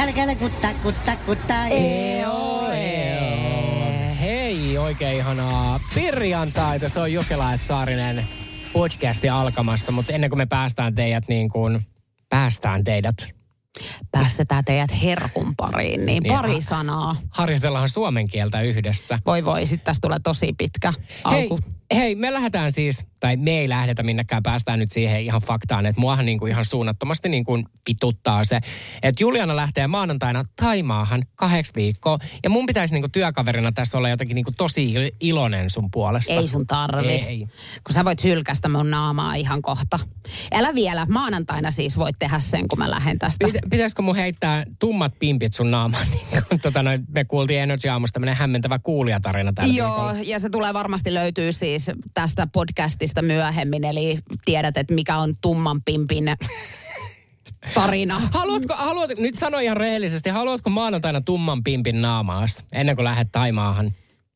Kälkälä kutta. Hei, oikein ihanaa perjantaita. Se on Jokela et Saarinen podcasti alkamassa, mutta ennen kuin me päästään teidät herkun pariin, niin pari sanaa. Harjoitellaan suomen kieltä yhdessä. Voi, sit tästä tulee tosi pitkä alku. Hei, me lähdetään siis, tai me ei lähdetä minnekään, päästään nyt siihen ihan faktaan, että muahan niin kuin ihan suunnattomasti niin kuin pituttaa se, että Juliana lähtee maanantaina Taimaahan 8 viikkoa, ja mun pitäisi niin kuin työkaverina tässä olla jotenkin niin kuin tosi iloinen sun puolesta. Ei sun tarvi. Ei. Kun sä voit sylkästä mun naamaa ihan kohta. Älä vielä, maanantaina siis voit tehdä sen, kun mä lähden tästä. Pitäisikö mun heittää tummat pimpit sun naamaan, niin kuin me kuultiin Energy Aamusta tämmönen hämmentävä kuulijatarina tällä viikolla. Ja se tulee varmasti löytyy siis tästä podcastista myöhemmin, eli tiedät, että mikä on tumman pimpin tarina. Haluatko, nyt sano ihan rehellisesti, haluatko maanantaina tumman pimpin naamaas ennen kuin lähdet Taimaahan?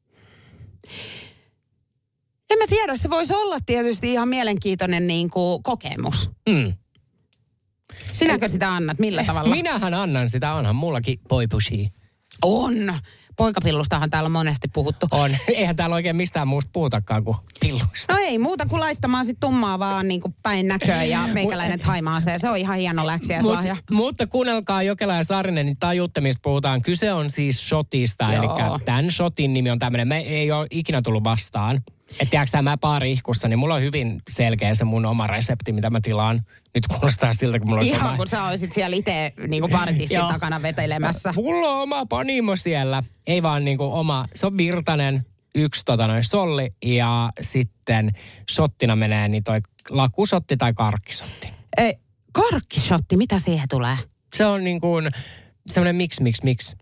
En mä tiedä, se voisi olla tietysti ihan mielenkiintoinen niin kuin kokemus. Sinäkö sitä annat? Millä tavalla? Minähän annan sitä, onhan mullakin poipushi. On. Poikapillustahan täällä on monesti puhuttu. On. Eihän täällä oikein mistään muusta puhutakaan kuin pilluista. No ei muuta kuin laittamaan sit tummaa vaan niin kuin päin näköön ja meikäläinen Haimaaseen. Se on ihan hieno läksiäislahja. Mutta kuunnelkaa Jokela ja Saarinen, niin tajutte mistä puhutaan. Kyse on siis shotista. Eli tämän shotin nimi on tämmöinen. Me ei ole ikinä tullut vastaan. Että tiedätkö mä baari-ihkussa, niin mulla on hyvin selkeä se mun oma resepti, mitä mä tilaan. Nyt kuulostaa siltä, kun mulla on ihan kun sä olisit siellä itse niin baaritiskin takana vetelemässä. Mulla on oma panimo siellä. Ei vaan niin kuin oma, se on virtainen, yksi solli ja sitten shottina menee niin toi lakusotti tai karkkisotti. Karkkisotti, mitä siihen tulee? Se on niin kuin semmoinen mix. Mix?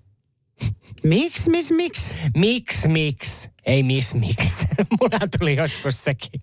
Mix. Ei mix. Mulla tuli joskus sekin.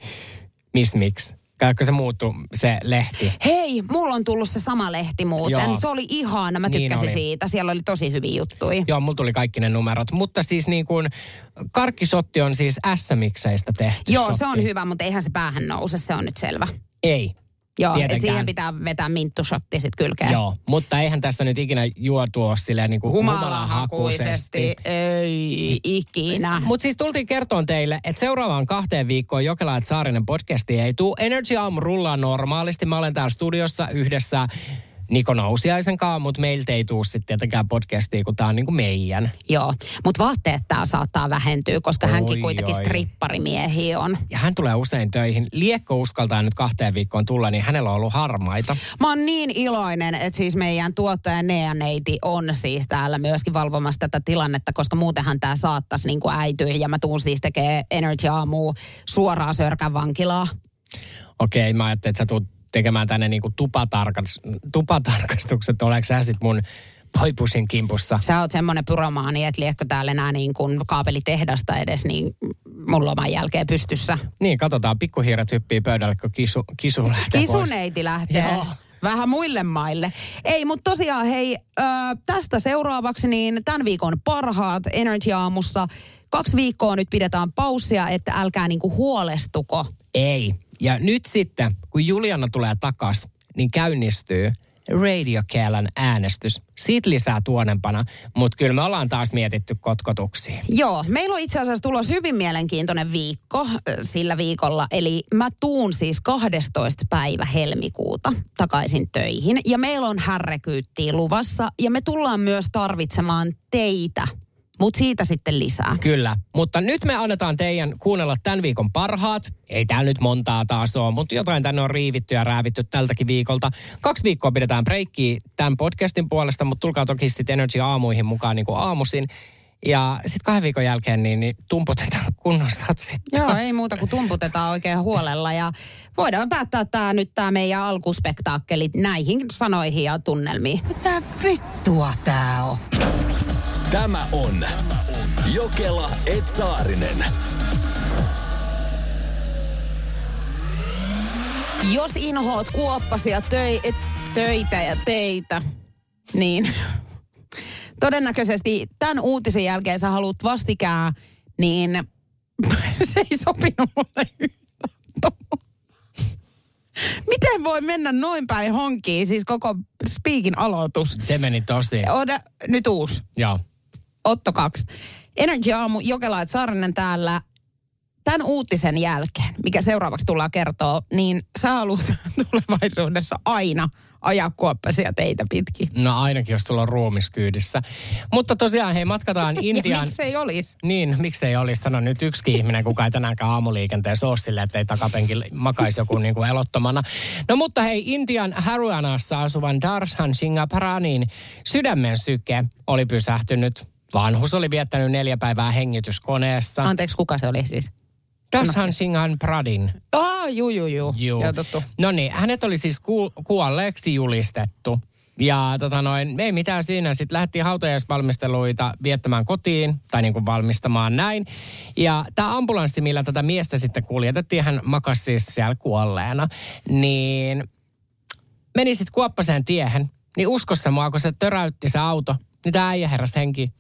Mix. Kun se muuttui, se lehti. Hei, mulla on tullut se sama lehti muuten. Joo. Se oli ihana, mä tykkäsin siitä. Siellä oli tosi hyviä juttuja. Joo, mulla tuli kaikki ne numerot. Mutta siis niin kuin karkkisotti on siis S-mikseistä tehty. Joo, shotti. se on hyvä, mutta eihän se päähän nouse, se on nyt selvä. Ei. Joo, että siihen pitää vetää minttushotti sit kylkeen. Joo, mutta eihän tässä nyt ikinä juotu ole silleen niin kuin humalahakuisesti. Ei ikinä. Mutta siis tultiin kertoon teille, että seuraavaan 2 viikkoon Jokela et Saarinen podcasti ei tule. Energy Aamu rullaa normaalisti. Mä olen täällä studiossa yhdessä Niko Nousiaisen kanssa, mutta meiltä ei tule sitten tietenkään podcastia, kun tää on niinku meidän. Joo, mutta vaatteet tää saattaa vähentyä, koska hänkin kuitenkin stripparimiehiä on. Ja hän tulee usein töihin. Liekko uskaltaa nyt 2 viikkoon tulla, niin hänellä on ollut harmaita. Mä oon niin iloinen, että siis meidän tuottaja Nea-neiti on siis täällä myöskin valvomassa tätä tilannetta, koska muutenhan tää saattaisi niin kuin äityä. Ja mä tuun siis tekemään Energy Aamua suoraan Sörkän vankilaa. Okei, mä ajattelin, että sä tuut tekemään tänne niinku tupatarkastukset. Oletko sä sit mun poipusin kimpussa? Sä oot semmonen pyromaani, että liekko täällä enää niin kuin kaapelitehdasta edes niin mun loman jälkeen pystyssä. Niin, katsotaan. Pikkuhiiret hyppii pöydälle, kun kisu lähtee pois. Kisuneiti lähtee. Joo. Vähän muille maille. Ei, mutta tosiaan hei, tästä seuraavaksi niin tämän viikon parhaat Energy Aamussa. 2 viikkoa nyt pidetään paussia, että älkää niinku huolestuko. Ei. Ja nyt sitten, kun Juliana tulee takas, niin käynnistyy Radio Kelan äänestys. Siitä lisää tuonempana, mutta kyllä me ollaan taas mietitty kotkotuksia. Joo, meillä on itse asiassa tulos hyvin mielenkiintoinen viikko sillä viikolla. Eli mä tuun siis 12. päivä helmikuuta takaisin töihin. Ja meillä on härrekyyttiä luvassa ja me tullaan myös tarvitsemaan teitä. Mutta siitä sitten lisää. Kyllä, mutta nyt me annetaan teidän kuunnella tämän viikon parhaat. Ei täällä nyt montaa taas ole, mutta jotain tänne on riivitty ja räävitty tältäkin viikolta. 2 viikkoa pidetään breikkiä tämän podcastin puolesta, mutta tulkaa toki sitten Energy Aamuihin mukaan niin kuin aamuisin. Ja sitten 2 viikon jälkeen niin tumputetaan kunnon satsit. Joo, ei muuta kuin tumputetaan oikein huolella. Ja voidaan päättää tämä meidän alkuspektaakkelit näihin sanoihin ja tunnelmiin. Mitä vittua tää on? Tämä on Jokela et Saarinen. Jos inhoat kuoppasia töitä ja teitä, niin todennäköisesti tämän uutisen jälkeen sä haluat vastikään, niin se ei sopinut mulle yhtään. Miten voi mennä noin päin honkiin, siis koko Speakin aloitus? Se meni tosi. Nyt uusi. Joo. Otto 2. Energy Aamu, Jokela et Saarinen täällä. Tämän uutisen jälkeen, mikä seuraavaksi tullaan kertoa, niin sä haluat tulevaisuudessa aina ajaa kuoppaisia teitä pitkin. No ainakin, jos sulla on ruumiskyydissä. Mutta tosiaan, hei, matkataan Intiaan. Miksei olisi? Niin, miksei olisi? Sano nyt yksikin ihminen, kuka ei tänäänkään aamuliikenteessä ole silleen, että ei takapenkillä makaisi joku niin kuin elottomana. No mutta hei, Intian Haryanassa asuvan Darshan Singha Pranin sydämen syke oli pysähtynyt. Vanhus oli viettänyt 4 päivää hengityskoneessa. Anteeksi, kuka se oli siis? Darshan Singhan Pradin. Juu. Joo, tuttu. No niin, hänet oli siis kuolleeksi julistettu. Ja ei mitään siinä. Sitten lähdettiin hautajaisvalmisteluita viettämään kotiin, tai niin kuin valmistamaan näin. Ja tämä ambulanssi, millä tätä miestä sitten kuljetettiin, hän makasi siis siellä kuolleena, niin meni sitten kuoppaseen tiehen. Niin uskossa mua, kun se töräytti se auto, niin tämä äijä heräsi henkiin.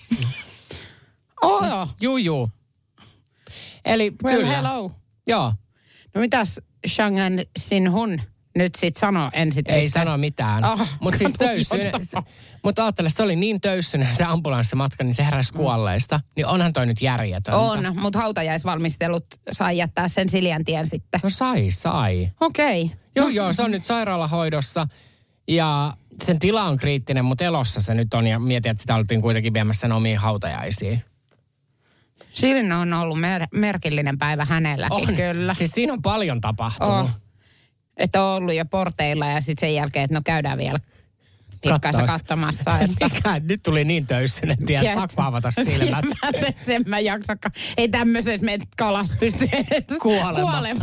Juu. Eli well, kyllä. Hello. Joo. No mitäs Shangan Sinhun nyt sit sanoo ensi töissä? Ei sano mitään. Mutta siis töyssyinen. Mutta ajattele, se oli niin töyssyinen se ambulanssimatka, niin se heräsi kuolleista. Niin onhan toi nyt järjetöntä. On, mutta hautajaisvalmistelut sai jättää sen Siljäntien sitten. No sai. Okei. Joo, se on nyt sairaalahoidossa. Ja sen tila on kriittinen, mutta elossa se nyt on. Ja mietin, että sitä oltiin kuitenkin viemässä sen omiin hautajaisiin. Siinä on ollut merkillinen päivä hänelläkin, kyllä. Siis siinä on paljon tapahtunut. Että on ollut jo porteilla ja sitten sen jälkeen, että no käydään vielä pikkaisen katsomassa. Että... Nyt tuli niin töyssyinen, tiedät, pakko avata silmät. En mä jaksakaan. Ei tämmöiset meidät kalasta pysty kuolemaan.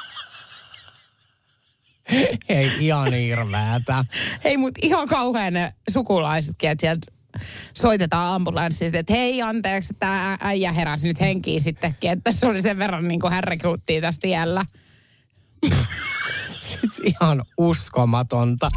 Ei ihan hirveätä. Hei, mutta ihan kauhean ne sukulaisetkin, että sieltä soitetaan ambulanssit, että hei anteeksi, tämä äijä heräsi nyt henkiin sittenkin, että se oli sen verran niin kuin härrikuuttiin tässä tiellä. Siis ihan uskomatonta.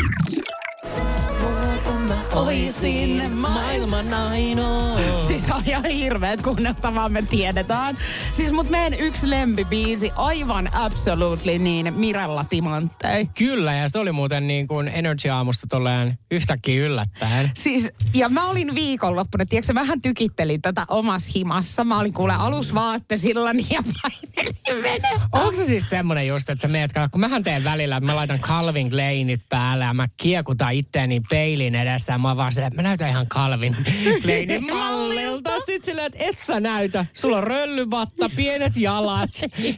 Oisin maailman ainoa. Siis on ihan hirveet kuunneltavaa, me tiedetään. Siis mut meidän yksi lempibiisi, aivan absolutely niin, Mirella Timanttei. Kyllä, ja se oli muuten niin kuin Energy-aamusta tolleen yhtäkkiä yllättäen. Siis, ja mä olin viikonloppuna, tiedätkö, vähän tykittelin tätä omassa himassa. Mä olin kuule alusvaatteisilla ja painelin venettä. Onko se siis semmoinen just, että sä meet, kun mähän teen välillä, että mä laitan Calvin Kleinit päälle ja mä kiekutan itteeni peilin edessä. Mä vaan silleen, että mä näytän ihan Calvin Kleinin mallilta. Sitten silleen, että et sä näytä. Sulla on röllyvatta, pienet jalat.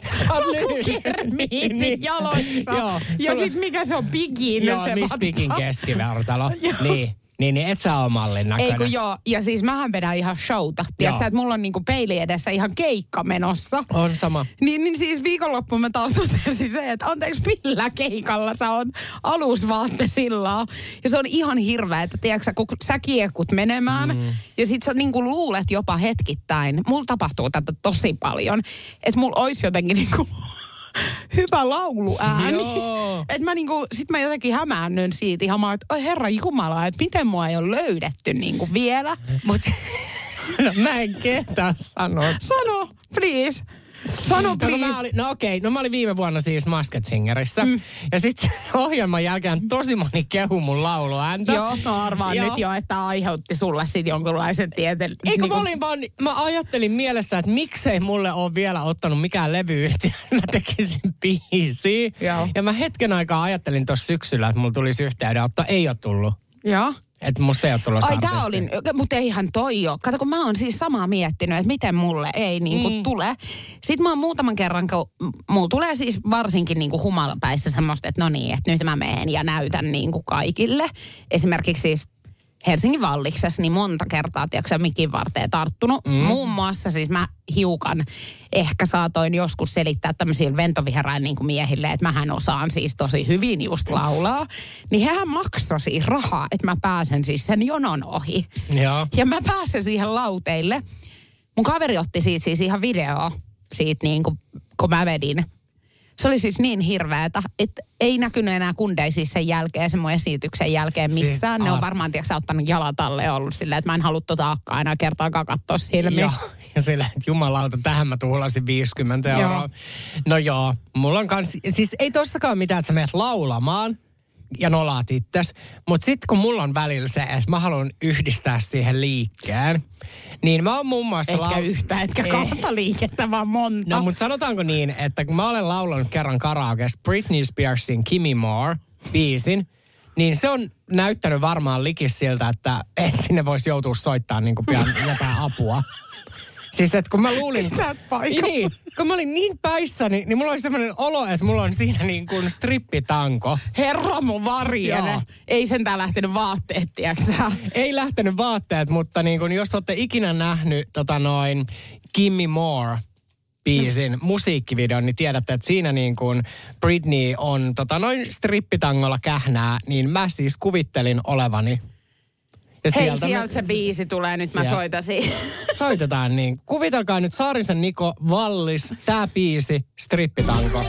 Sakukermiitit jaloissa. Joo, ja sit mikä se on Bigin joo, se vatta. Miss Bigin keskivertalo. Niin, et sä oo mallin näköinen. Ei kun joo, ja siis mähän vedän ihan showta. Tiedätkö, että mulla on niinku peili edessä ihan keikka menossa. On sama. Niin siis viikonloppuun mä taas totesin se, että anteeksi millä keikalla sä oot alusvaattesillaan. Ja se on ihan hirveä, että tiedätkö, kun sä kiekut menemään ja sit sä niinku luulet jopa hetkittäin. Mulla tapahtuu tätä tosi paljon, että mulla olisi jotenkin niinku... hyvä lauluääni. Että mä niinku, sit mä jotenkin hämäännyn siitä ihan että oi herra jumala, että miten mua ei ole löydetty niinku vielä. Mut no, mä en kehtaa sanoa. Sano, please. Sano, please. Mä olin viime vuonna siis Masked Singerissä. Ja sitten ohjelman jälkeen tosi moni kehu mun lauluääntä. Joo, mä arvaan nyt jo, että aiheutti sulle sit jonkunlaisen tieteen. Eikö mä ajattelin mielessä, että miksei mulle ole vielä ottanut mikään levyyhtiö. Mä tekisin biisiä. Joo. Ja mä hetken aikaa ajattelin tuossa syksyllä, että mulla tulisi yhteydenotto. Ei ole tullut. Joo. Että musta ei ole tullut tää oli, mutta eihän toi ole. Kato, kun mä oon siis samaa miettinyt, että miten mulle ei niinku tule. Sitten mä oon muutaman kerran, kun mulla tulee siis varsinkin niinku humalapäissä semmoista, että no niin, että nyt mä menen ja näytän niinku kaikille. Esimerkiksi siis Helsingin Valliksessa niin monta kertaa, tiedätkö mikin varteen tarttunut. Muun muassa siis mä hiukan ehkä saatoin joskus selittää tämmöisille ventoviherain niin kuin miehille, että mähän osaan siis tosi hyvin just laulaa. Niin hehän maksoi siis rahaa, että mä pääsen siis sen jonon ohi. Joo. Ja mä pääsen siihen lauteille. Mun kaveri otti siitä siis ihan video siitä niin kuin, kun mä vedin Se oli siis niin hirveätä, että ei näkynyt enää kundeisissa sen jälkeen, sen mun esityksen jälkeen missään. Ne on varmaan, tiedätkö, ottanut jalat alle ja ollut silleen, että mä en halua tota akkaa enää kertaakaan katsoa silmiin. Joo, ja silleen, että jumalauta, tähän mä tuhlasin 50 €. Joo. No joo, mulla on kans, siis ei tossakaan mitään, että sä menet laulamaan ja nolaat itses. Mutta sitten kun mulla on välillä se, että mä haluan yhdistää siihen liikkeen, niin mä oon muun muassa... Etkä yhtä, etkä kahta liikettä, vaan monta. No, mutta sanotaanko niin, että kun mä olen laulanut kerran karaokeessa Britney Spearsin Gimme More -biisin, niin se on näyttänyt varmaan likis siltä, että sinne voisi joutua soittamaan niin kuin pian jotain apua. Siis, että kun mä luulin... Niin, kun mä olin niin päissäni, niin mulla oli semmoinen olo, että mulla on siinä niin kuin strippitanko. Herra mun varjene. Ei sentään lähtenyt vaatteet, tiiäksä? Ei lähtenyt vaatteet, mutta niin kuin, jos olette ikinä nähnyt Gimme More -biisin musiikkivideon, niin tiedätte, että siinä niin kuin Britney on strippitangolla kähnää, niin mä siis kuvittelin olevani. Ja hei, sieltä se biisi tulee, nyt mä soitasin. Soitetaan niin. Kuvitelkaa nyt Saarisen Niko, Vallis, tää biisi, strippitanko.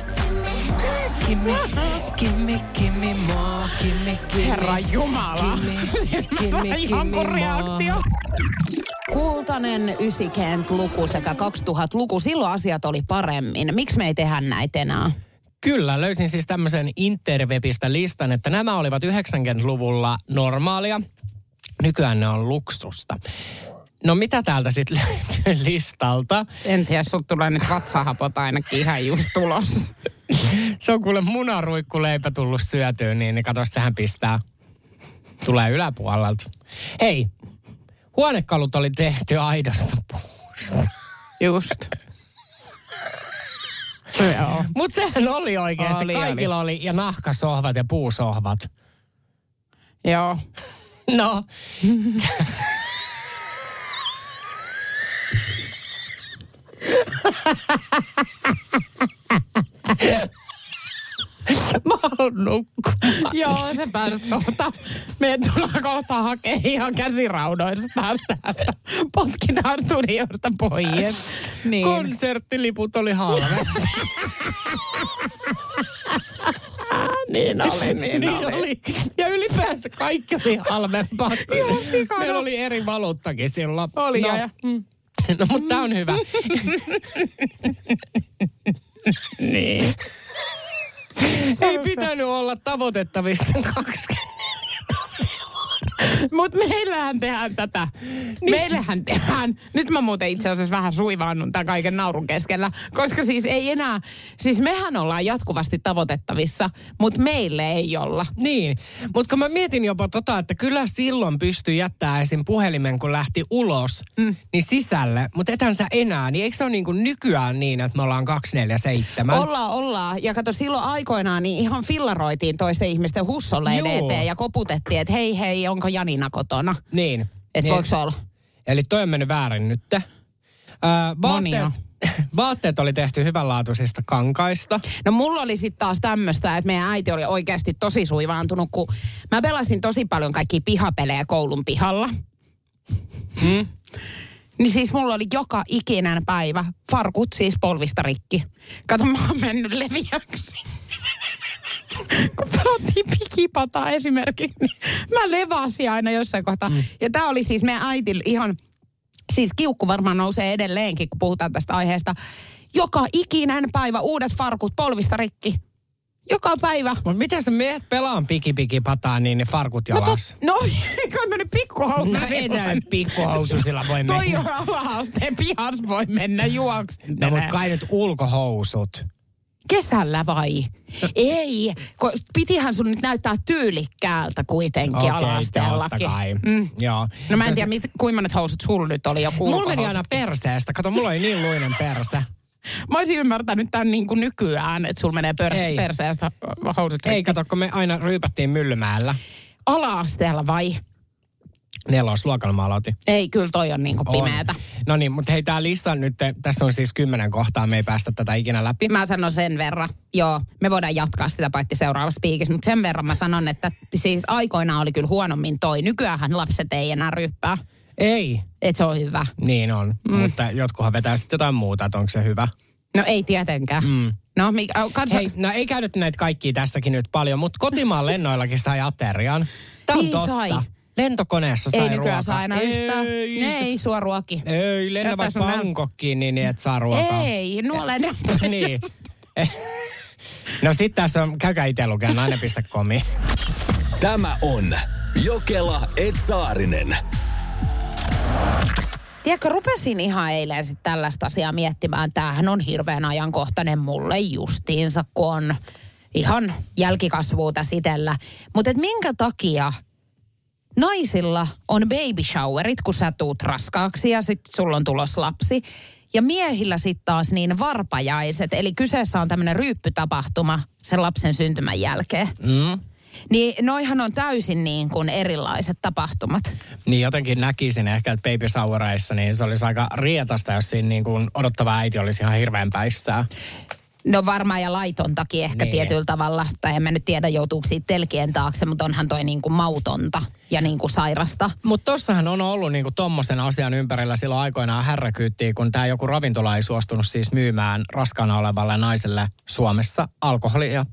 Gimme more, gimme. Herra Jumala. Siis mä sain ihan reaktio. Kultainen 90-luku sekä 2000-luku, silloin asiat oli paremmin. Miksi me ei tehdä näitä enää? Kyllä, löysin siis tämmöisen interwebistä listan, että nämä olivat 90-luvulla normaalia. Nykyään ne on luksusta. No mitä täältä sitten löytyy listalta? En tiedä, sulta tulee nyt vatsahapot ainakin ihan just tulos. Se on kuule munaruikkuleipä tullut syötyä, niin kato, sehän pistää. Tulee yläpuolelta. Hei, huonekalut oli tehty aidosta puusta. Just. Joo. Mut sehän oli oikeasti. Kaikilla oli ja nahkasohvat ja puusohvat. Joo. No. Mä oon nukkumaan. Joo, se pääset kohta. Meidän tullaan kohta hakea ihan käsiraudoissa täältä, että potkitaan studiosta pois. Niin. Konserttiliput oli halve. Niin oli. Ja ylipäänsä kaikki oli halvempaa. Joo, sikana. Meillä oli eri valuuttakin silloin. Oli no, ja. No, mutta tää on hyvä. Niin. Ei pitänyt olla tavoitettavissa 24 tuntia. Mutta meillähän tehdään tätä. Niin. Meillähän tehdään. Nyt mä muuten itse asiassa vähän suivaannun tämän kaiken naurun keskellä. Koska siis ei enää, siis mehän ollaan jatkuvasti tavoitettavissa, mutta meille ei olla. Niin, mutta kun mä mietin jopa että kyllä silloin pystyi jättää esim. Puhelimen, kun lähti ulos, niin sisälle. Mutta etän sä enää, niin eikö se ole niin kuin nykyään niin, että me ollaan 247? Ollaan. Ja kato, silloin aikoinaan niin ihan fillaroitiin toisten ihmisten hussolleen eteen ja koputettiin, että hei, onko Janina kotona? Niin. Että niin. voiko olla? Eli toi on mennyt väärin nyt. Vaatteet oli tehty hyvänlaatuisista kankaista. No mulla oli sitten taas tämmöistä, että meidän äiti oli oikeasti tosi suivaantunut, kun mä pelasin tosi paljon kaikkia pihapelejä koulun pihalla. Niin siis mulla oli joka ikinen päivä farkut siis polvista rikki. Kato, mä oon mennyt leviäksi. Kun pelattiin pikipataa esimerkiksi, niin mä levasin aina jossain kohtaa. Ja tää oli siis meidän äitillä ihan, siis kiukku varmaan nousee edelleenkin, kun puhutaan tästä aiheesta. Joka ikinen päivä uudet farkut polvista rikki. Joka päivä. Mutta miten sä meet pelaan pikipataa, niin ne farkut jalas? No, eikö on mennyt pikkuhoususilla? No ei pikkuhoususilla voi mennä. Toi on ala-asteen pihas voi mennä juoksemaan. No mutta kai nyt ulkohousut. Kesällä vai? Ei, pitihän sun nyt näyttää tyylikkäältä kuitenkin ala-asteellakin. Joo. No mä en tiedä, kuinka monet housut sulla nyt oli joku mulla meni aina perseestä. Kato, mulla oli niin luinen perse. Mä olisin ymmärtänyt tämän niin kuin nykyään, että sulla menee perseestä housut. Ei, kato, kun me aina ryypättiin Myllymäellä. Ala-asteella vai? 4. luokalla mä aloitin. Ei, kyllä toi on niin kuin pimeätä. No niin, mutta hei, tää lista nyt, tässä on siis 10 kohtaa, me ei päästä tätä ikinä läpi. Mä sanon sen verran, joo, me voidaan jatkaa sitä paitsi seuraavassa piikissä, mutta sen verran mä sanon, että siis aikoinaan oli kyllä huonommin toi. Nykyäänhän lapset ei enää ryyppää. Ei. Et se on hyvä. Niin on, mutta jotkuhan vetää sitten jotain muuta, että onko se hyvä. No ei tietenkään. No, Hei, no ei käynyt näitä kaikkia tässäkin nyt paljon, mutta kotimaan lennoillakin sai aterian. Tämä on niin totta. sai. Lentokoneessa sai Ei nykyään ruokaa. saa aina yhtään. Ei, suo ruoki. Ei, lennä vaikka Bangkokkiin, niin et saa ruokaa. Ei, nuoleen. Niin. No sit tässä on, käykää itse lukea nainen.comi. Tämä on Jokela Etsaarinen. Tiedätkö, rupesin ihan eilen sitten tällaista asiaa miettimään. Tämähän on hirveän ajankohtainen mulle justiinsa, kun on ihan jälkikasvua tässä itsellä. Mutta minkä takia naisilla on baby showerit, kun sä tuut raskaaksi ja sitten sulla on tulos lapsi. Ja miehillä sitten taas niin varpajaiset, eli kyseessä on tämmöinen ryyppytapahtuma sen lapsen syntymän jälkeen. Niin noihan on täysin niin kuin erilaiset tapahtumat. Niin jotenkin näkisin ehkä, että baby showereissa niin se olisi aika rietasta, jos siinä niin kuin odottava äiti olisi ihan hirveän päissään. No varmaan ja laitontakin ehkä tietyllä tavalla. Tai en mä nyt tiedä, joutuuko siitä telkien taakse, mutta onhan toi niin kuin mautonta ja niin kuin sairasta. Mutta tossahan on ollut niin kuin tommosen asian ympärillä silloin aikoinaan härräkyyttiä, kun tämä joku ravintola ei suostunut siis myymään raskaana olevalle naiselle Suomessa alkoholia.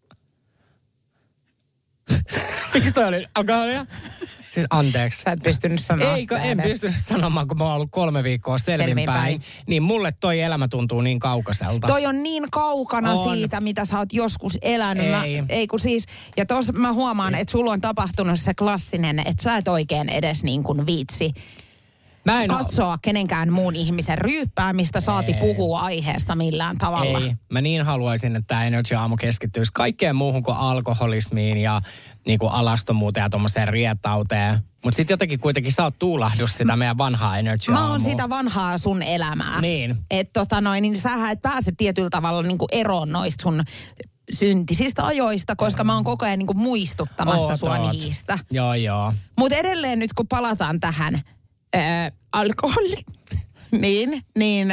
Miksi toi oli alkoholia? Siis anteeksi. Sä et pystynyt sanoa Eikö, en pystynyt sanomaan, kun mä oon ollut 3 viikkoa selvinpäin. Niin mulle toi elämä tuntuu niin kaukaiselta. Toi on niin kaukana siitä, mitä sä oot joskus elänyt. Ei kun siis, ja tos mä huomaan, että sulla on tapahtunut se klassinen, että sä et oikein edes niin kuin viitsi katsoa kenenkään muun ihmisen ryyppäämistä, saati puhua aiheesta millään tavalla. Ei, mä niin haluaisin, että tämä Energy Aamu keskittyisi kaikkeen muuhun kuin alkoholismiin ja niin kuin alastomuuteen ja tuommoiseen rietauteen. Mutta sitten jotenkin kuitenkin sä oot tuulahdus sitä meidän vanhaa Energy Aamua. Mä oon sitä vanhaa sun elämää. Niin. Että niin sähän et pääse tietyllä tavalla niin kuin eroon noista sun syntisistä ajoista, koska mä oon koko ajan niin kuin muistuttamassa sua niistä. Joo. Mutta edelleen nyt kun palataan tähän alkoholi, niin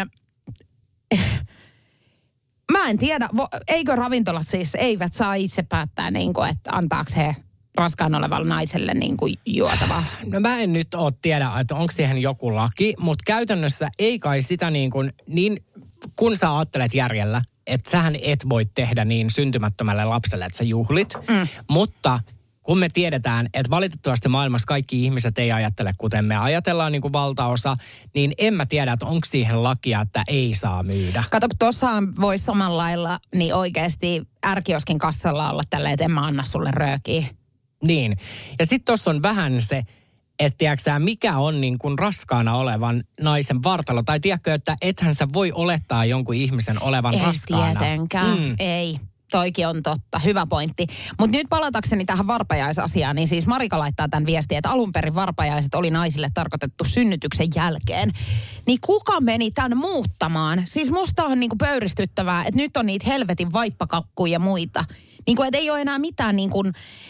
mä en tiedä, eikö ravintolat siis eivät saa itse päättää, niin kuin, että antaako he raskaan olevalle naiselle niin kuin juotavaa? No mä en nyt tiedä, että onko siihen joku laki, mutta käytännössä ei kai sitä niin kuin, kun sä ajattelet järjellä, että sähän et voi tehdä niin syntymättömälle lapselle, että sä juhlit, mutta kun me tiedetään, että valitettavasti maailmassa kaikki ihmiset ei ajattele, kuten me ajatellaan niin kuin valtaosa, niin en mä tiedä, että onko siihen lakia, että ei saa myydä. Kato, kun tuossahan voi samalla lailla, niin oikeasti ärkioskin kassalla olla tälleen, että en mä anna sulle röökiä. Niin. Ja sitten tuossa on vähän se, että tiedätkö mikä on niin kuin raskaana olevan naisen vartalo. Tai tiedätkö, että ethän sä voi olettaa jonkun ihmisen olevan raskaana. Ei tietenkään, ei. Toikin on totta, hyvä pointti. Mutta nyt palatakseni tähän varpajaisasiaan, niin siis Marika laittaa tämän viestiä, että alun perin varpajaiset oli naisille tarkoitettu synnytyksen jälkeen. Niin kuka meni tämän muuttamaan? Siis musta on niinku pöyristyttävää, että nyt on niitä helvetin vaippakakkuja ja muita. Niinku, että ei ole enää mitään niinku,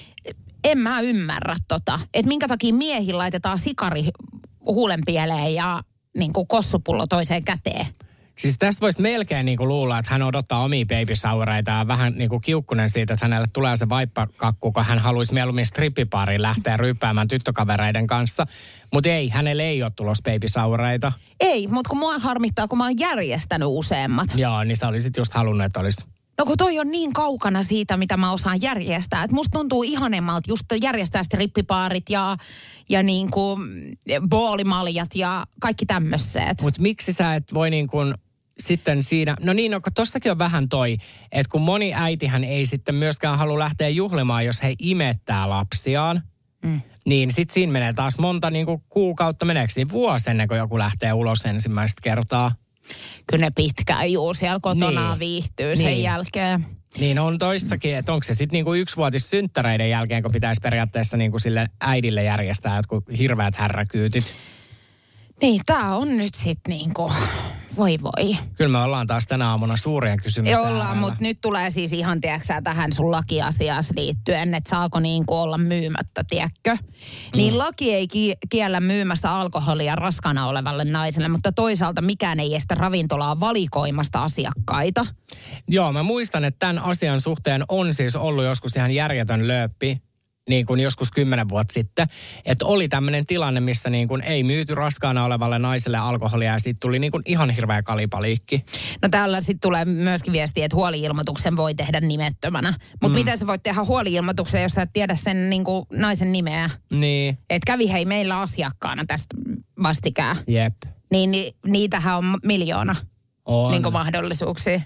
en mä ymmärrä että minkä takia miehiin laitetaan sikari huulenpieleen ja niinku kossupullo toiseen käteen. Siis tästä voisi melkein niinku luulla, että hän odottaa omia baby showereita ja vähän niinku kiukkunen siitä, että hänelle tulee se vaippakakku, kun hän haluaisi mieluummin strippipariin lähteä ryyppäämään tyttökavereiden kanssa. Mutta ei, hänelle ei ole tulossa baby showereita. Ei, mutta kun mua harmittaa, kun mä oon järjestänyt useammat. Joo, niin sä olisit just halunnut, että olisi. No kun toi on niin kaukana siitä, mitä mä osaan järjestää. Että musta tuntuu ihanemmalta just järjestää strippipaarit ja niin kuin boolimaljat ja kaikki tämmöiset. Mutta miksi sä et voi niin kuin sitten siinä, no niin, no tossakin on vähän toi, että kun moni äitihän ei sitten myöskään halua lähteä juhlimaan, jos he imettää lapsiaan, niin sitten siinä menee taas monta niin kuin kuukautta, meneekö siinä vuosi ennen kuin joku lähtee ulos ensimmäistä kertaa? Kyllä ne pitkään siellä kotona viihtyy sen jälkeen. Niin on toissakin, että onko se sitten niinku 1-vuotissynttäreiden jälkeen, kun pitäisi periaatteessa niinku sille äidille järjestää jotkut hirveät härräkyytit. Niin, tää on nyt sitten niinku, voi. Kyllä me ollaan taas tänä aamuna suuria kysymyksiä. Ollaan, mutta nyt tulee siis ihan, tiedätkö tähän sun lakiasiaan liittyen, että saako niinku olla myymättä, tiedätkö? Niin laki ei kiellä myymästä alkoholia raskaana olevalle naiselle, mutta toisaalta mikään ei estä ravintolaa valikoimasta asiakkaita. Joo, mä muistan, että tämän asian suhteen on siis ollut joskus ihan järjetön lööppi. niin kuin joskus 10 vuotta sitten, että oli tämmöinen tilanne, missä niin kuin ei myyty raskaana olevalle naiselle alkoholia ja siitä tuli niin kuin ihan hirveä kalipaliikki. No täällä sitten tulee myöskin viestiä, että huoli-ilmoituksen voi tehdä nimettömänä. Mutta miten sä voit tehdä huoli-ilmoituksen, jos sä et tiedä sen niin kuin naisen nimeä? Et kävi meillä asiakkaana tästä vastikään. Jep. Niin niitähän on miljoona niin kuin mahdollisuuksia.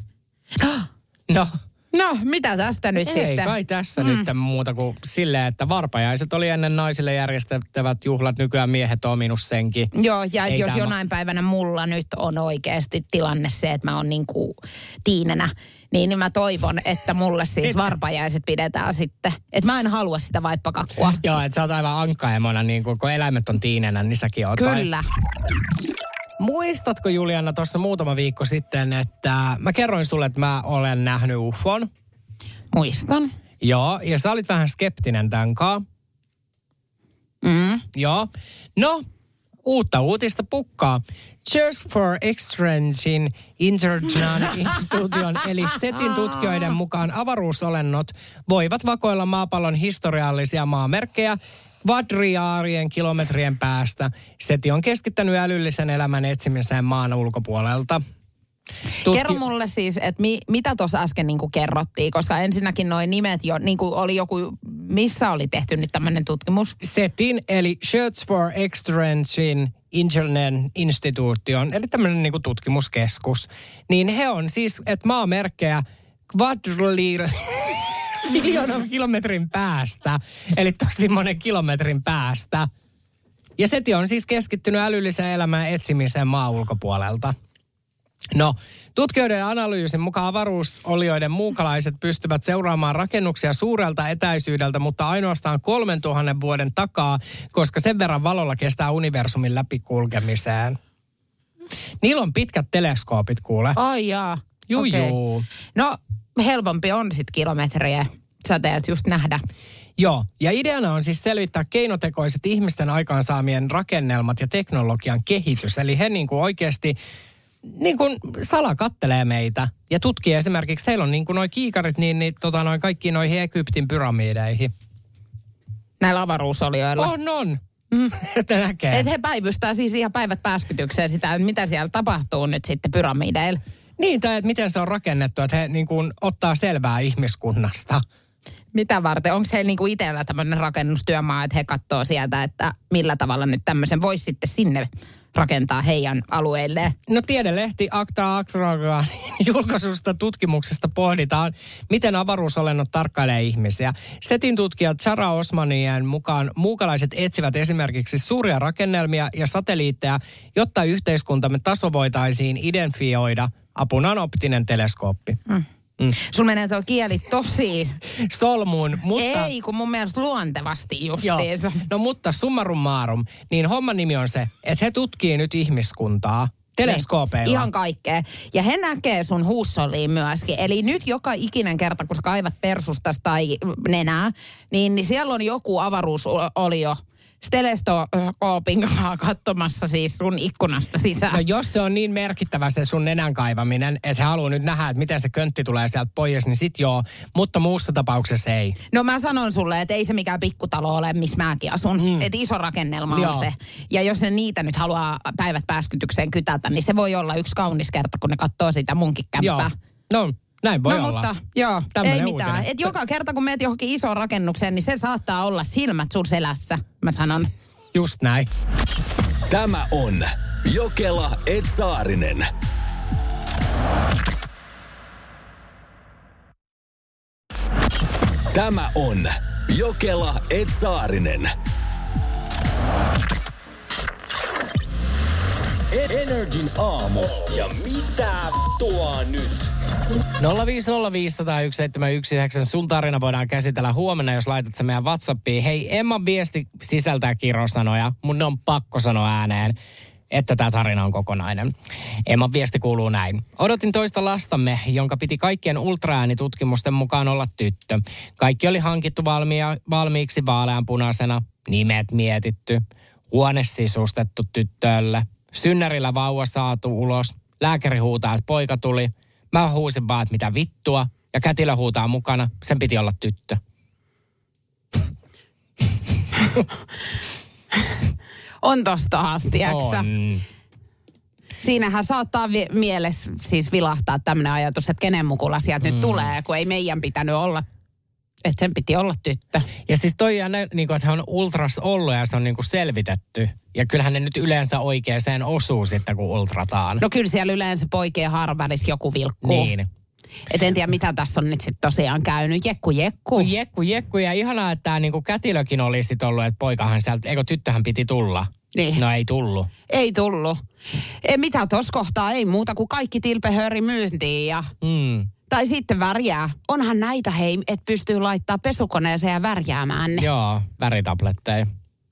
No, mitä tästä nyt sitten? Ei kai tässä nyt muuta kuin silleen, että varpajaiset oli ennen naisille järjestettävät juhlat, nykyään miehet on ominut senkin. Joo, ja jos jonain päivänä mulla nyt on oikeasti tilanne se, että mä oon niin kuin tiinenä, niin mä toivon, että mulle siis varpajaiset pidetään sitten. Että mä en halua sitä vaippakakkua. Joo, että sä oot aivan ankkaemona, niin kun eläimet on tiinenä, niin säkin oot. Kyllä. Muistatko, Juliana, tuossa muutama viikko sitten, että mä kerroin sulle, että mä olen nähnyt UFOn? Muistan. Joo, ja sä olit vähän skeptinen tämän kanssa. Joo. No, uutta uutista pukkaa. Just for Extrangein International Institution eli SETin tutkijoiden mukaan avaruusolennot voivat vakoilla maapallon historiallisia maamerkkejä kvadriaarien kilometrien päästä. SETI on keskittänyt älyllisen elämän etsimiseen maan ulkopuolelta. Kerro mulle siis, että mitä tuossa äsken niin kuin kerrottiin, koska ensinnäkin noi nimet jo, niin kuin oli joku, missä oli tehty nyt tämmöinen tutkimus? SETin, eli Search for Extrangein International Institution, eli tämmöinen niin kuin tutkimuskeskus. Niin he on siis, että maamerkkejä miljoonan kilometrin päästä, eli tosi monen kilometrin päästä. Ja SETI on siis keskittynyt älyllisen elämän etsimiseen maan ulkopuolelta. No, tutkijoiden analyysin mukaan avaruusolioiden muukalaiset pystyvät seuraamaan rakennuksia suurelta etäisyydeltä, mutta ainoastaan 3000 vuoden takaa, koska sen verran valolla kestää universumin läpikulkemiseen. Niillä on pitkät teleskoopit, kuule. Ai jaa. Juu. No, helpompi on sitten kilometriä säteet just nähdä. Joo, ja ideana on siis selvittää keinotekoiset ihmisten aikaansaamien rakennelmat ja teknologian kehitys. Eli he niin kuin oikeasti niin kuin salakattelee meitä ja tutkii esimerkiksi, heillä on niin kuin noi kiikarit noin kaikkiin noihin Egyptin pyramideihin. Näillä avaruusolioilla. On. Että näkee. Että he päivystää siis ihan päivät pääskytykseen sitä, mitä siellä tapahtuu nyt sitten pyramideilla. Niin, tai että miten se on rakennettu, että he niin kuin ottaa selvää ihmiskunnasta. Mitä varten? Onko heillä niinku itsellä tämmöinen rakennustyömaa, että he katsoo sieltä, että millä tavalla nyt tämmöisen voisi sitten sinne rakentaa heidän alueilleen? No tiedelehti Acta Agrogan julkaisusta tutkimuksesta pohditaan, miten avaruusolennot tarkkailee ihmisiä. SETin tutkijat Zara Osmanien mukaan muukalaiset etsivät esimerkiksi suuria rakennelmia ja satelliitteja, jotta yhteiskuntamme taso voitaisiin identifioida. Apuna on optinen teleskooppi. Sun menee tuo kieli tosi solmuun, mutta ei, kun mun mielestä luontevasti justiinsa. No mutta summarum marum, niin homman nimi on se, että he tutkii nyt ihmiskuntaa teleskoopeilla. Ihan kaikkea. Ja he näkee sun huussoliin myöskin. Eli nyt joka ikinen kerta, kun sä kaivat persustas tai nenää, niin siellä on joku avaruusolio teleskoopin katsomassa siis sun ikkunasta sisään. No jos se on niin merkittävä se sun nenän kaivaminen, että he haluaa nyt nähdä, että miten se köntti tulee sieltä pois, niin sit joo, mutta muussa tapauksessa ei. No mä sanon sulle, että ei se mikään pikkutalo ole, missä mäkin asun. Että iso rakennelma on se. Ja jos ne niitä nyt haluaa päivät pääskytykseen kytätä, niin se voi olla yksi kaunis kerta, kun ne katsoo sitä munkin kämppää. Joo. No. Näin voi olla. Mutta joo, tämmönen ei mitään. uutinen. Et joka kerta, kun meet johonkin isoon rakennukseen, niin se saattaa olla silmät sun selässä, mä sanon. Just näin. Tämä on Jokela et Saarinen. Tämä on Jokela et Saarinen. Energin aamu. Ja mitä tuo nyt? 050501719. Sun tarina voidaan käsitellä huomenna, jos laitat se meidän WhatsAppiin. Hei, Emman viesti sisältää kirosanoja. Mun on pakko sanoa ääneen, että tämä tarina on kokonainen. Emman viesti kuuluu näin. Odotin toista lastamme, jonka piti kaikkien ultraäänitutkimusten mukaan olla tyttö. Kaikki oli hankittu valmiiksi vaaleanpunaisena, nimet mietitty, huone sisustettu tyttölle, synnärillä vauva saatu ulos, lääkäri huutaa, että poika tuli. Mä huusin vaan, että mitä vittua, ja kätilö huutaa mukana, sen piti olla tyttö. On tosta asti, jäksä. On. Siinähän saattaa mielessä siis vilahtaa tämmöinen ajatus, että kenen mukulla sieltä nyt tulee, kun ei meidän pitänyt olla, että sen piti olla tyttö. Ja siis toi niin kuin, että hän on ultras ollut ja se on niin kuin selvitetty. Ja kyllähän ne nyt yleensä oikeaan osuu sitten, kun ultrataan. No kyllä siellä yleensä poikien harvälissä joku vilkkuu. Niin. Et en tiedä, mitä tässä on nyt sitten tosiaan käynyt. Jekku. Ja ihanaa, että tämä niinku kätilökin oli sitten ollut, että poikahan sieltä, eikö tyttöhän piti tulla. Niin. No ei tullut. Ei tullut. Mitä tuossa kohtaa, ei muuta kuin kaikki tilpehööri myyntiin ja... Tai sitten värjää. Onhan näitä hei, että pystyy laittaa pesukoneeseen ja värjäämään ne. Joo, väritabletteja.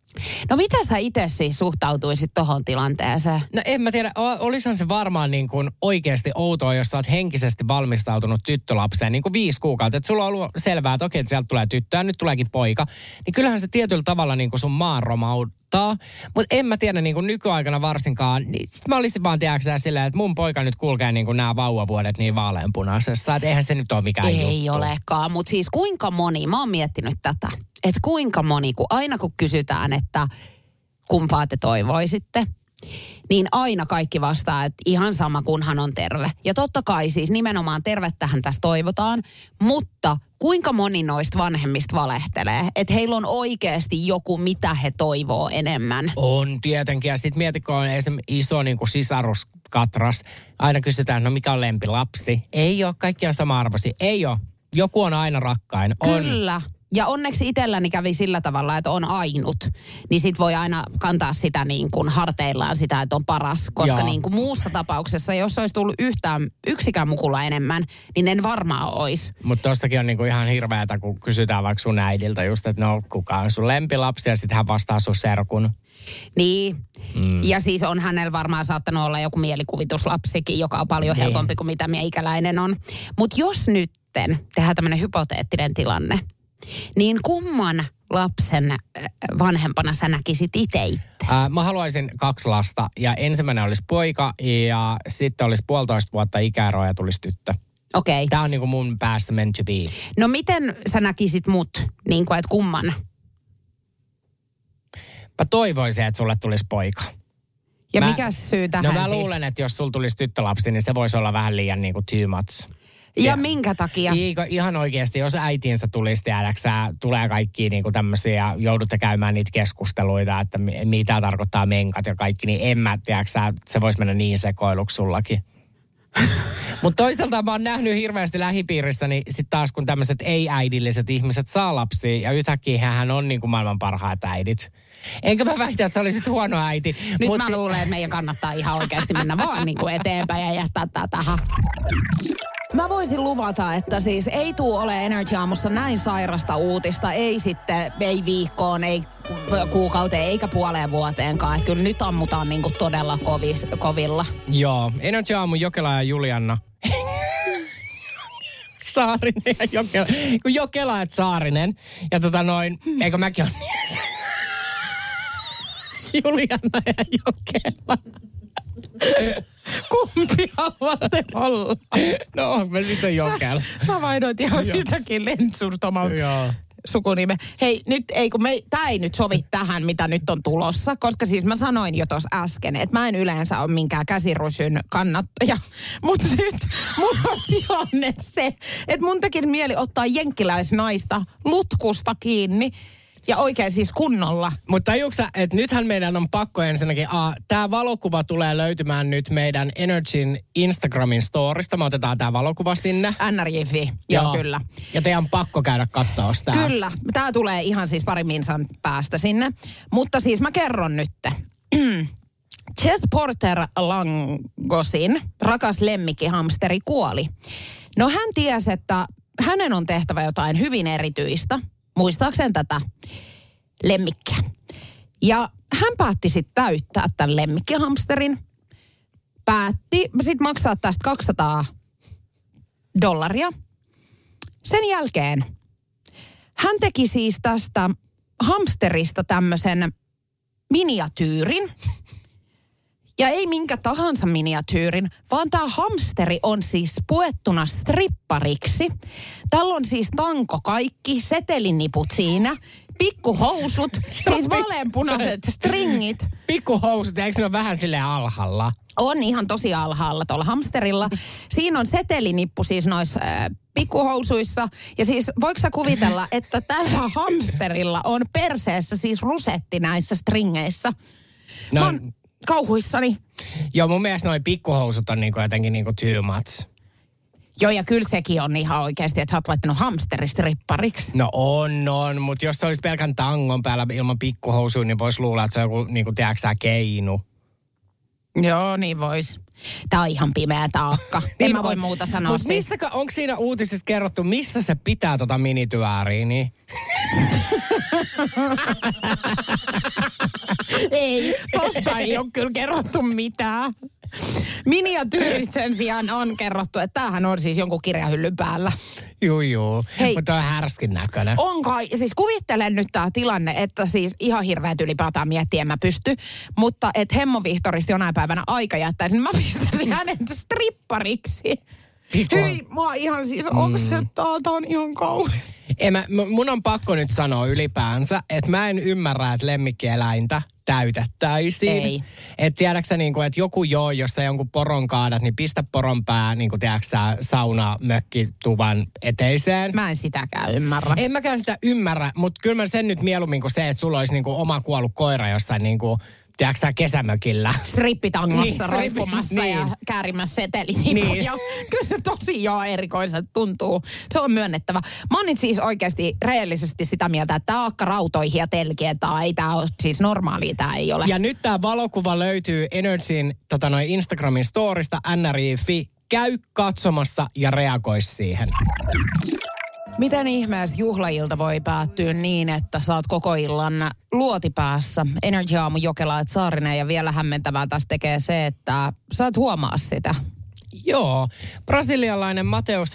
No mitä sä itse siis suhtautuisit tohon tilanteeseen? No en mä tiedä, olisihan se varmaan niin kuin oikeasti outoa, jos sä oot henkisesti valmistautunut tyttölapseen niin kuin 5 kuukautta. Että sulla on ollut selvää, että okei, että sieltä tulee tyttö ja nyt tuleekin poika. Niin kyllähän se tietyllä tavalla niin kuin sun maan romauttaa. Mutta en mä tiedä niin kuin nykyaikana varsinkaan. Niin sit mä olisin vaan tiedäksä silleen, että mun poika nyt kulkee niin kuin nämä vauvavuodet niin vaaleanpunaisessa. Että eihän se nyt ole mikään juttu. Ei olekaan, mutta siis kuinka moni, mä oon miettinyt tätä. Että kuinka moni, kun aina kun kysytään, että kumpaa te toivoisitte, niin aina kaikki vastaa, että ihan sama kunhan on terve. Ja totta kai siis nimenomaan tervettähän tässä toivotaan, mutta kuinka moni noista vanhemmista valehtelee? Että heillä on oikeasti joku, mitä he toivoo enemmän. On tietenkin. Ja sitten mietitkö, on esimerkiksi iso niin kuin sisaruskatras. Aina kysytään, no mikä on lempilapsi? Ei ole, kaikki on sama-arvoisia. Ei ole. Joku on aina rakkain. On. Kyllä. Ja onneksi itselläni kävi sillä tavalla, että on ainut. Niin sit voi aina kantaa sitä niin kuin harteillaan sitä, että on paras. Koska niin kuin muussa tapauksessa, jos olisi tullut yksikään mukulla enemmän, niin en varmaan olisi. Mutta tossakin on niinku ihan hirveätä, kun kysytään vaikka sun äidiltä just, että no kuka on sun lempilapsi ja sitten hän vastaa sun serkun. Niin. Ja siis on hänellä varmaan saattanut olla joku mielikuvituslapsikin, joka on paljon helpompi kuin mitä meikäläinen on. Mutta jos nytten tehdään tämmöinen hypoteettinen tilanne, niin kumman lapsen vanhempana sä näkisit itse itsesi? Mä haluaisin 2 lasta ja ensimmäinen olisi poika ja sitten olisi 1,5 vuotta ikäeroa ja tulisi tyttö. Okei. Tää on niinku mun päässä meant to be. No miten sä näkisit mut, niin kuin, että kumman? Mä toivoisin, että sulle tulisi poika. Ja mikä syy tähän No mä siis? luulen, että jos sulla tulisi tyttölapsi, niin se voisi olla vähän liian niinku too much. Ja minkä takia? Ihan oikeasti, jos äitiinsä tulisi tiedäksä, tulee kaikki niinku tämmöisiä ja joudutte käymään niitä keskusteluita, että mitä tarkoittaa menkat ja kaikki, niin en mä tiedäksä, se voisi mennä niin sekoiluksi sullakin. Mutta toisaalta mä oon nähnyt hirveästi lähipiirissä, niin sitten taas kun tämmöiset ei-äidilliset ihmiset saa lapsia ja yhtäkkiä hän on niinku maailman parhaat äidit. Enkä mä väitä, että sä olisit huono äiti. Nyt mä luulen, että meidän kannattaa ihan oikeasti mennä vaan niinku eteenpäin ja jättää tää tähän. Mä voisin luvata, että siis ei tuu ole Energy Aamussa näin sairasta uutista, ei sitten, ei viikkoon, ei kuukauteen, eikä puoleen vuoteenkaan. Että kyllä nyt ammutaan niinku todella kovilla. Joo, Energy Aamu Jokela ja Julianna. Saarinen ja Jokela. Kun Jokela et Saarinen. Ja eikö mäkin ole Julianna ja Jokela. Kumpi haluatte olla? No, mä sit on Jokela. Sä vaihdoit ihan yhtäkin lentsusta oman sukunime. Hei, nyt tää ei nyt sovi tähän, mitä nyt on tulossa, koska siis mä sanoin jo tuossa äsken, että mä en yleensä ole minkään käsirysyn kannattaja, mutta nyt mulla on tilanne se, että mun tekisi mieli ottaa jenkkiläisnaista lutkusta kiinni. Ja oikein siis kunnolla. Mutta tajuuksä, että nythän meidän on pakko ensinnäkin, tämä valokuva tulee löytymään nyt meidän Energyn Instagramin storista. Me otetaan tämä valokuva sinne. NRJ.fi, joo kyllä. Ja teidän on pakko käydä katsoa sitä. Kyllä, tämä tulee ihan siis pari minsan päästä sinne. Mutta siis mä kerron nyt. Chess Porter Langosin rakas lemmikkihamsteri kuoli. No hän tiesi, että hänen on tehtävä jotain hyvin erityistä. Muistaakseen tätä lemmikkiä. Ja hän päätti sitten täyttää tämän lemmikkihamsterin. Päätti sitten maksaa tästä $200. Sen jälkeen hän teki siis tästä hamsterista tämmöisen miniatyyrin. Ja ei minkä tahansa miniatyyrin, vaan tämä hamsteri on siis puettuna strippariksi. Tällä on siis tanko kaikki, seteliniput siinä. pikkuhousut, siis vaaleanpunaiset stringit. Pikkuhousut, eikö ne ole vähän silleen alhaalla? On ihan tosi alhaalla tuolla hamsterilla. Siinä on setelinippu siis noissa pikkuhousuissa. Ja siis voiko sä kuvitella, että tällä hamsterilla on perseessä siis rusetti näissä stringeissä? No, mä oon kauhuissani. Joo, mun mielestä noi pikkuhousut on niinku jotenkin niinku too much. Joo, ja kyllä sekin on ihan oikeasti, että sä oot laittanut hamsteristrippariksi. No on, mutta jos se olisi pelkän tangon päällä ilman pikkuhousuja, niin vois luulla, että se on joku, niinku, tiedätkö keinu. Joo, niin vois. Tää on ihan pimeä taakka. En mä voi muuta sanoa. Mutta onko siinä uutisissa kerrottu, missä se pitää minityääriä, niin? Ei, tosta ei ole kyllä kerrottu mitään. Miniatyyrit sen sijaan on kerrottu, että tämähän on siis jonkun kirjahyllyn päällä. Juu. Mutta on härskin näköinen. On kai. Siis kuvittelen nyt tämä tilanne, että siis ihan hirveät ylipäätään miettiä, en mä pysty. Mutta että Hemmo Vihtorista jonain päivänä aika jättäisi, niin mä pistäisin hänet strippariksi. Hyi, mua ihan siis oksettaa, tää on ihan kauhean. Mun on pakko nyt sanoa ylipäänsä, että mä en ymmärrä, että lemmikkieläintä täytettäisiin. Ei. Että tiedäksä niinku, että joku jos sä jonkun poron kaadat, niin pistä poron pää niinku tiedäksä saunamökkituvan eteiseen. Mä en sitäkään ymmärrä. En mäkään sitä ymmärrä, mutta kyllä mä sen nyt mieluummin kuin se, että sulla olisi niinku oma kuollut koira jossain niinku, tiedätkö kesämökillä. Strippitangossa roippumassa ja käärimässä setelinippuja. Niin. Kyllä se tosi erikoiselta tuntuu. Se on myönnettävä. Mä oon nyt siis oikeasti reellisesti sitä mieltä, että tää akka rautoihin ja telkiä, ei tää ole siis normaalia, tää ei ole. Ja nyt tää valokuva löytyy Energyn Instagramin storista, nri.fi. Käy katsomassa ja reagoi siihen. Miten ihmeessä juhlailta voi päättyä niin, että saat koko illan luotipäässä? Energy Aamu Jokela Saarinen, ja vielä hämmentävää tässä tekee se, että saat huomaa sitä. Joo, brasilialainen Mateus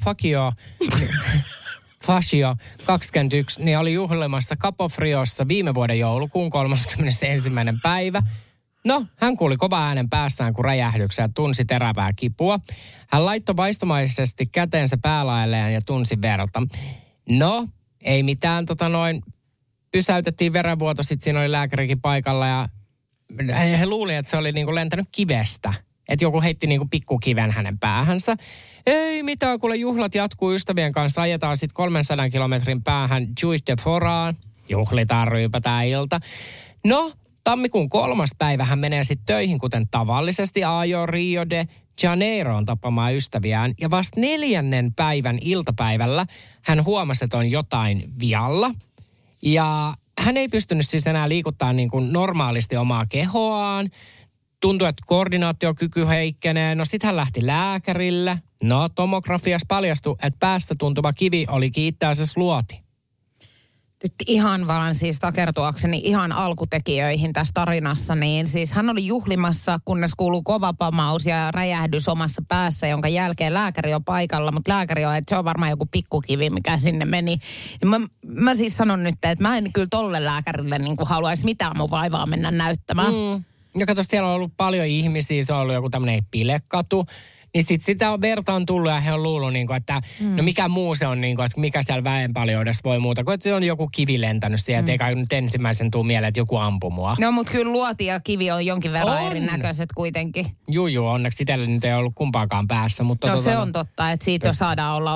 Fagio 21, niin oli juhlimassa Cabo Friossa viime vuoden joulukuun 31. päivä. No, hän kuuli kova äänen päässään, kun räjähdyksen ja tunsi terävää kipua. Hän laittoi vaistomaisesti käteensä päälaelleen ja tunsi verta. No, ei mitään, pysäytettiin verenvuoto, sitten siinä oli lääkärikin paikalla ja he luuli, että se oli niinku lentänyt kivestä. Että joku heitti niinku pikkukiven hänen päähänsä. Ei mitään, kuule juhlat jatkuu ystävien kanssa, ajetaan sitten 300 kilometrin päähän Juiz de Foraan. Juhlitaan, ryypätään ilta. No, tammikuun 3. päivä hän menee sitten töihin, kuten tavallisesti ajoi Rio de Janeiroon tapamaan ystäviään. Ja vasta 4. päivän iltapäivällä hän huomasi, että on jotain vialla. Ja hän ei pystynyt siis enää liikuttaa niin kuin normaalisti omaa kehoaan. Tuntui, että koordinaatiokyky heikkenee. No sit hän lähti lääkärille. No, tomografiassa paljastui, että päästä tuntuva kivi oli itse asiassa luoti. Nyt ihan vaan siis takertuakseni ihan alkutekijöihin tässä tarinassa, niin siis hän oli juhlimassa, kunnes kuului kova pamaus ja räjähdys omassa päässä, jonka jälkeen lääkäri on paikalla, mutta lääkäri on, että se on varmaan joku pikkukivi, mikä sinne meni. Ja mä siis sanon nyt, että mä en kyllä tolle lääkärille niin kuin haluaisi mitään mun vaivaa mennä näyttämään. Ja kato, siellä on ollut paljon ihmisiä, se on ollut joku tämmöinen pilekatu. Niin sit sitä on vertaan tullut ja he on luullut, niin kuin, että no mikä muu se on, niin kuin, että mikä siellä väenpaljoudessa voi muuta, kun että se on joku kivi lentänyt siihen, eikä nyt ensimmäisen tuu mieleen, että joku ampui mua. No mutta kyllä luoti ja kivi on jonkin verran erinäköiset kuitenkin. Juu, onneksi itselle nyt ei ollut kumpaakaan päässä. Mutta no se on totta, että siitä saadaan olla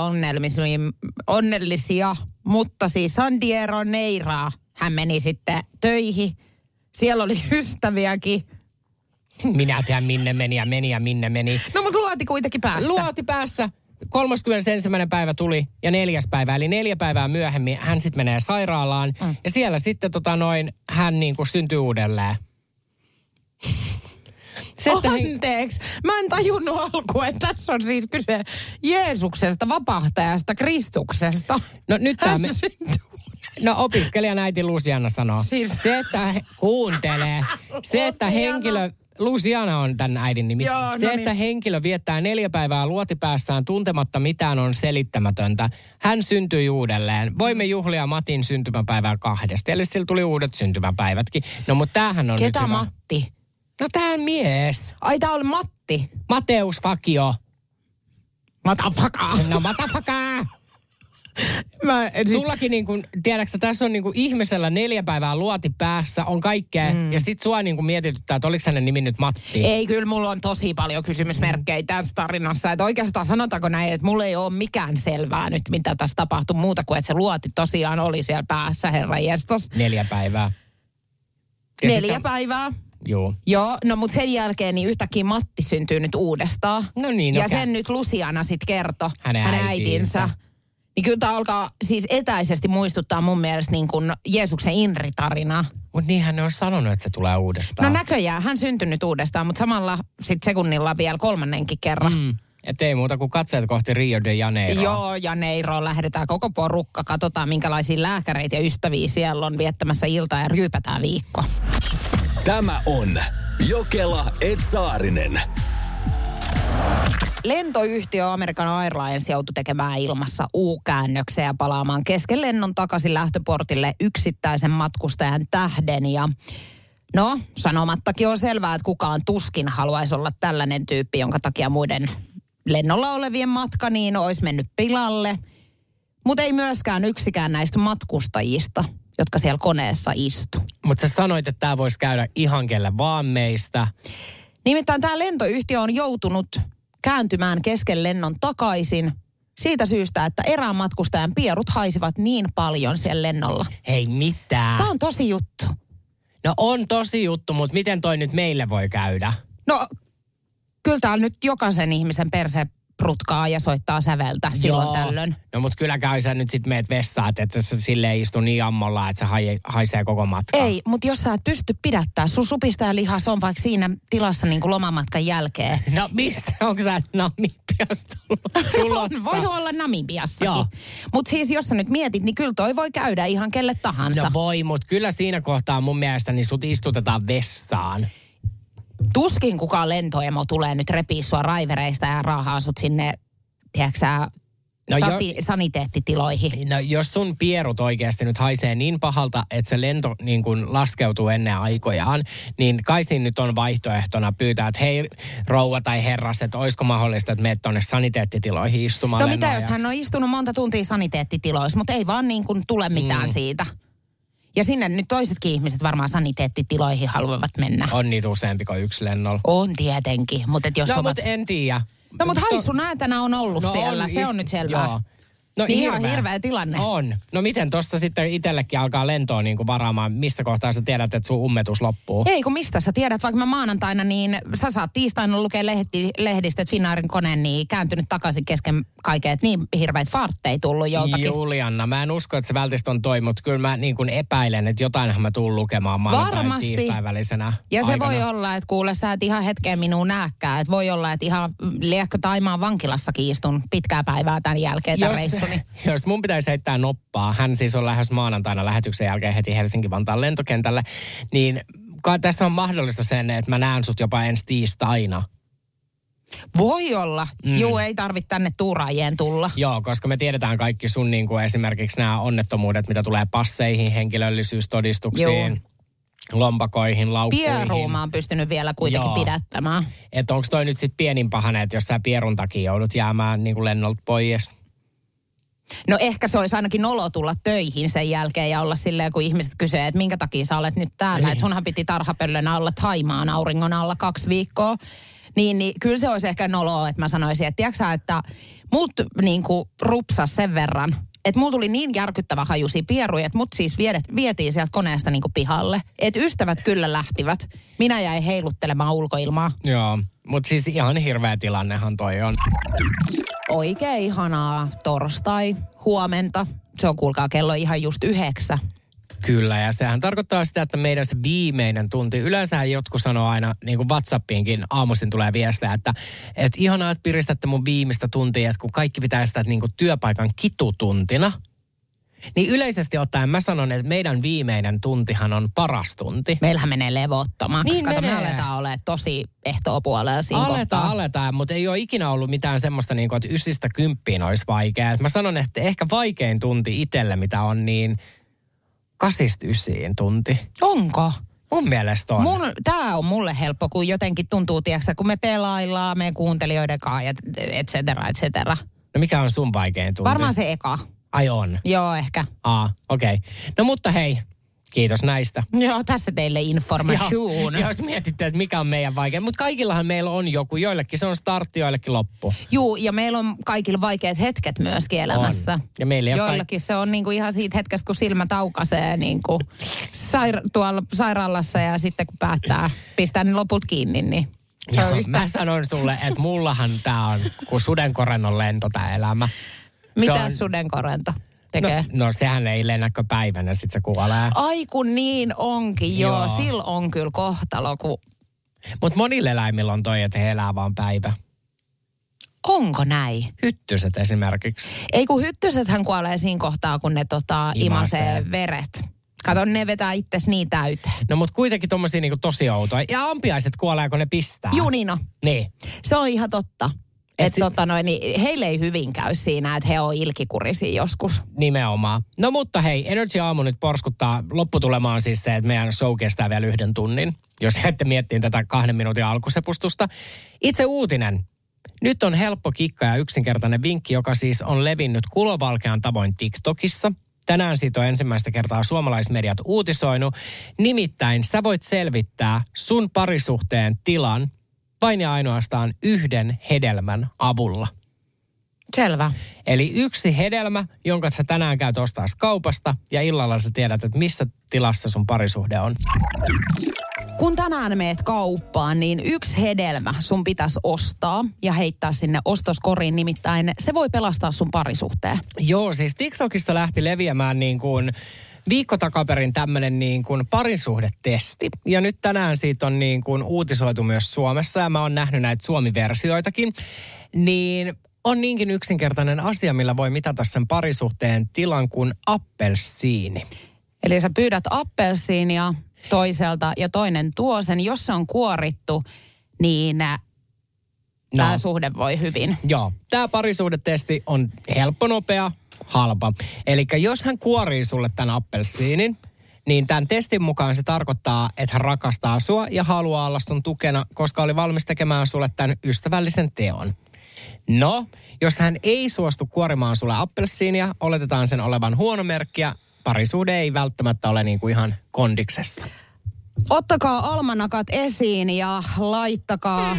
onnellisia, mutta siis San Diego Neiraa hän meni sitten töihin, siellä oli ystäviäkin. Minä tiedän minne meni ja minne meni. No mutta luoti kuitenkin päässä. Luoti päässä. 31. päivä tuli ja 4. päivä, eli 4 päivää myöhemmin hän sitten menee sairaalaan. Ja siellä sitten hän niin kuin syntyy uudelleen. Anteeksi, mä en tajunnut alkuun, että tässä on siis kyse Jeesuksesta, vapahtajasta, Kristuksesta. No nyt No opiskelijan äiti Luciana sanoo. Siis. Se, että kuuntelee. Se, että henkilö... Luciana on tämän äidin nimi. Joo, se, että henkilö viettää 4 päivää luotipäässään tuntematta mitään on selittämätöntä. Hän syntyi uudelleen. Voimme juhlia Matin syntymäpäivää 2. Eli sillä tuli uudet syntymäpäivätkin. No mutta tämähän on Ketä nyt hyvä. Matti? No tää on mies. Ai tää oli Matti. Mateus Fagio. Matafaka. No matafaka. Sullakin niin kuin, tiedätkö, tässä on niin kuin ihmisellä 4 päivää luoti päässä, on kaikkea. Ja sit sua niin kuin mietityttää, että oliko hänen nimi nyt Matti? Ei, kyllä mulla on tosi paljon kysymysmerkkejä tässä tarinassa. Että oikeastaan sanotaanko näin, että mulla ei ole mikään selvää nyt, mitä tässä tapahtui muuta kuin, että se luoti tosiaan oli siellä päässä, herra jestas. 4 päivää. Ja 4 päivää. Joo, no mutta sen jälkeen niin yhtäkkiä Matti syntyy nyt uudestaan. No niin, ja sen nyt Luciana sitten kertoi hänen äitinsä. Niin kyllä tämä alkaa siis etäisesti muistuttaa mun mielestä niin kuin Jeesuksen Inri-tarinaa. Mutta niinhän ne on sanonut, että se tulee uudestaan. No näköjään, hän syntynyt uudestaan, mutta samalla sitten sekunnilla vielä 3. kerran. Että ei muuta kuin katseet kohti Rio de Janeiroa. Joo, Janeiroon lähdetään koko porukka. Katsotaan, minkälaisia lääkäreitä ja ystäviä siellä on viettämässä iltaa ja ryypätään viikko. Tämä on Jokela & Saarinen. Lentoyhtiö American Airlines joutui tekemään ilmassa U-käännöksen ja palaamaan kesken lennon takaisin lähtöportille yksittäisen matkustajan tähden. Ja no, sanomattakin on selvää, että kukaan tuskin haluaisi olla tällainen tyyppi, jonka takia muiden lennolla olevien matka niin olisi mennyt pilalle. Mutta ei myöskään yksikään näistä matkustajista, jotka siellä koneessa istu. Mutta sä sanoit, että tämä voisi käydä ihan kelle vaan meistä. Nimittäin tämä lentoyhtiö on joutunut kääntymään kesken lennon takaisin siitä syystä, että erään matkustajan pierut haisivat niin paljon siellä lennolla. Ei mitään. Tämä on tosi juttu. No on tosi juttu, mutta miten toi nyt meille voi käydä? No, kyllä täällä nyt jokaisen ihmisen perse prutkaa ja soittaa säveltä silloin tällöin. No mutta kyllä käy sä nyt sit meet vessaat, että sä silleen istu niin ammolla, että se haisee koko matkaa. Ei, mutta jos sä et pysty pidättää, sun supistajalihas on vaikka siinä tilassa niin kuin lomamatkan jälkeen. No mistä? Onko sä Namibiasta tulossa? Voi olla Namibiassakin. Mutta siis jos sä nyt mietit, niin kyllä toi voi käydä ihan kelle tahansa. No voi, mutta kyllä siinä kohtaa mun mielestä niin sut istutetaan vessaan. Tuskin kukaan lentoemo tulee nyt repii sua raivereista ja raahaa sut sinne, tiedätkö sä, saniteettitiloihin. No jos sun pierut oikeasti nyt haisee niin pahalta, että se lento niin kun laskeutuu ennen aikojaan, niin kai siinä nyt on vaihtoehtona pyytää, että hei rouva tai herras, että olisiko mahdollista, että meet tonne saniteettitiloihin istumaan. No mitä jos hän on istunut monta tuntia saniteettitiloissa, mutta ei vaan niin kuin tule mitään siitä. Ja sinne nyt toisetkin ihmiset varmaan saniteettitiloihin haluavat mennä. On niitä useampi kuin yksi lennolla. On tietenkin, mutta jos mutta en tiedä. No mutta haissunäätänä on ollut siellä, se on nyt selvää. Joo. No niin ihan hirveä tilanne. On. No miten tuossa sitten itsellekin alkaa lentoa niin kuin varaamaan, missä kohtaa sä tiedät, että sun ummetus loppuu? Ei kun mistä sä tiedät, vaikka mä maanantaina, niin sä saat tiistaina lukea lehdistä, että Finnairin kone niin kääntynyt takaisin kesken kaiken, että niin hirveät fartteja tullut joltakin. Julianna, mä en usko, että se välttämättä on toi, mutta kyllä mä niin kuin epäilen, että jotainhan mä tuun lukemaan maanantai tiistain välisenä ja se aikana. voi olla, että kuule sä et ihan hetkeen minua näkään, että voi olla, että ihan liekko Taimaan vankilassakin istun pitkää päivää tämän jälkeen tämän reissuni. Jos mun pitäisi heittää noppaa, hän siis on lähes maanantaina lähetyksen jälkeen heti Helsinki-Vantaan lentokentälle, niin tässä on mahdollista sen, että mä näen sut jopa ensi tiistaina. Voi olla. Juu, ei tarvitse tänne tuuraajien tulla. Joo, koska me tiedetään kaikki sun niin kuin esimerkiksi nämä onnettomuudet, mitä tulee passeihin, henkilöllisyystodistuksiin, lompakoihin, laukkuihin. Pieruun mä oon pystynyt vielä kuitenkin pidättämään. Että onko toi nyt sit pienin pahane, että jos sä pierun takia joudut jäämään niin kuin lennolta pois? No ehkä se olisi ainakin nolo tulla töihin sen jälkeen ja olla silleen, kun ihmiset kysyvät, että minkä takia sä olet nyt täällä. Että sunhan piti tarhapöllönä olla Thaimaan auringon alla 2 viikkoa. Niin kyllä se olisi ehkä noloa, että mä sanoisin, että tiedätkö että mut niinku rupsas sen verran. Että mulla tuli niin järkyttävä hajusi pieruja, että mut siis vietiin sieltä koneesta niinku pihalle. Että ystävät kyllä lähtivät. Minä jäin heiluttelemaan ulkoilmaa. Joo, mutta siis ihan hirveä tilannehan toi on. Oikein ihanaa torstai, huomenta. Se on kuulkaa kello ihan just 9. Kyllä, ja sehän tarkoittaa sitä, että meidän se viimeinen tunti, yleensä jotkut sanoo aina, niin kuin WhatsAppiinkin aamuisin tulee viestejä, että ihanaa, että piristätte mun viimeistä tuntia, että kun kaikki pitää sitä niin kuin työpaikan kitutuntina, niin yleisesti ottaen mä sanon, että meidän viimeinen tuntihan on paras tunti. Meillähän menee levottomaksi. Niin kato, me aletaan olemaan tosi ehtoopuolella siinä Aletaan, mutta ei ole ikinä ollut mitään semmoista, niin kuin, että 9–10 olisi vaikea. Mä sanon, että ehkä vaikein tunti itselle, mitä on, niin 8–9 tunti. Onko? Mun mielestä on. Tää on mulle helppo, kun jotenkin tuntuu, tiiäksä, kun me pelaillaan, me kuuntelijoiden kanssa, et cetera. No mikä on sun vaikein tunti? Varmaan se eka. Ai on? Joo, ehkä. Okei. No mutta hei, kiitos näistä. Joo, tässä teille information. Jos mietitte, että mikä on meidän vaikea. Mutta kaikillahan meillä on joku. Joillekin se on startti, joillekin loppu. Juu, ja meillä on kaikilla vaikeat hetket myöskin elämässä. On. Ja meillä joillakin se on niinku ihan siitä hetkestä, kun silmät aukaisee niinku tuolla sairaalassa ja sitten kun päättää pistää ne loput kiinni, niin Joo, mä sanon sulle, että mullahan tää on kuin sudenkorennon lento tää elämä. Mitä sudenkorento tekee? No sehän ei lennäkö päivänä, sit se kuolee. Ai kun niin onkin, joo. Sillä on kyllä kohtalo. Mutta monilla eläimillä on toi, että he elää vaan päivä. Onko näin? Hyttyset esimerkiksi. Ei kun hyttysethän kuolee siinä kohtaa, kun ne imasee veret. Kato, ne vetää itses niin täyteen. No mut kuitenkin tommosia niinku tosi outoja. Ja ampiaiset kuolee, kun ne pistää. Junino. Niin. Se on ihan totta. Että niin heille ei hyvin käy siinä, että he on ilkikurisia joskus. Nimenomaan. No mutta hei, Energy Aamu nyt porskuttaa. Lopputulema on siis se, että meidän show kestää vielä 1 tunnin. Jos ette miettii tätä 2 minuutin alkusepustusta. Itse uutinen. Nyt on helppo kikka ja yksinkertainen vinkki, joka siis on levinnyt kulovalkean tavoin TikTokissa. Tänään siitä on ensimmäistä kertaa suomalaismediat uutisoinut. Nimittäin sä voit selvittää sun parisuhteen tilan vain ja ainoastaan 1 hedelmän avulla. Selvä. Eli 1 hedelmä, jonka sä tänään käyt ostaa kaupasta ja illalla sä tiedät, että missä tilassa sun parisuhde on. Kun tänään meet kauppaan, niin 1 hedelmä sun pitäisi ostaa ja heittää sinne ostoskoriin. Nimittäin se voi pelastaa sun parisuhteen. Joo, siis TikTokissa lähti leviämään niin kuin viikko takaperin tämmöinen niin kuin parisuhdetesti. Ja nyt tänään siitä on niin kuin uutisoitu myös Suomessa ja mä oon nähnyt näitä Suomi-versioitakin. Niin on niinkin yksinkertainen asia, millä voi mitata sen parisuhteen tilan kuin appelsiini. Eli sä pyydät appelsiinia toiselta ja toinen tuo sen. Jos se on kuorittu, niin tämä suhde voi hyvin. Joo, tämä parisuhdetesti on helppo, nopea, halpa. Eli jos hän kuorii sulle tämän appelsiinin, niin tämän testin mukaan se tarkoittaa, että hän rakastaa sua ja haluaa olla sun tukena, koska oli valmis tekemään sulle tämän ystävällisen teon. No, jos hän ei suostu kuorimaan sulle appelsiinia, oletetaan sen olevan huono merkki ja parisuhde ei välttämättä ole niin kuin ihan kondiksessa. Ottakaa almanakat esiin ja laittakaa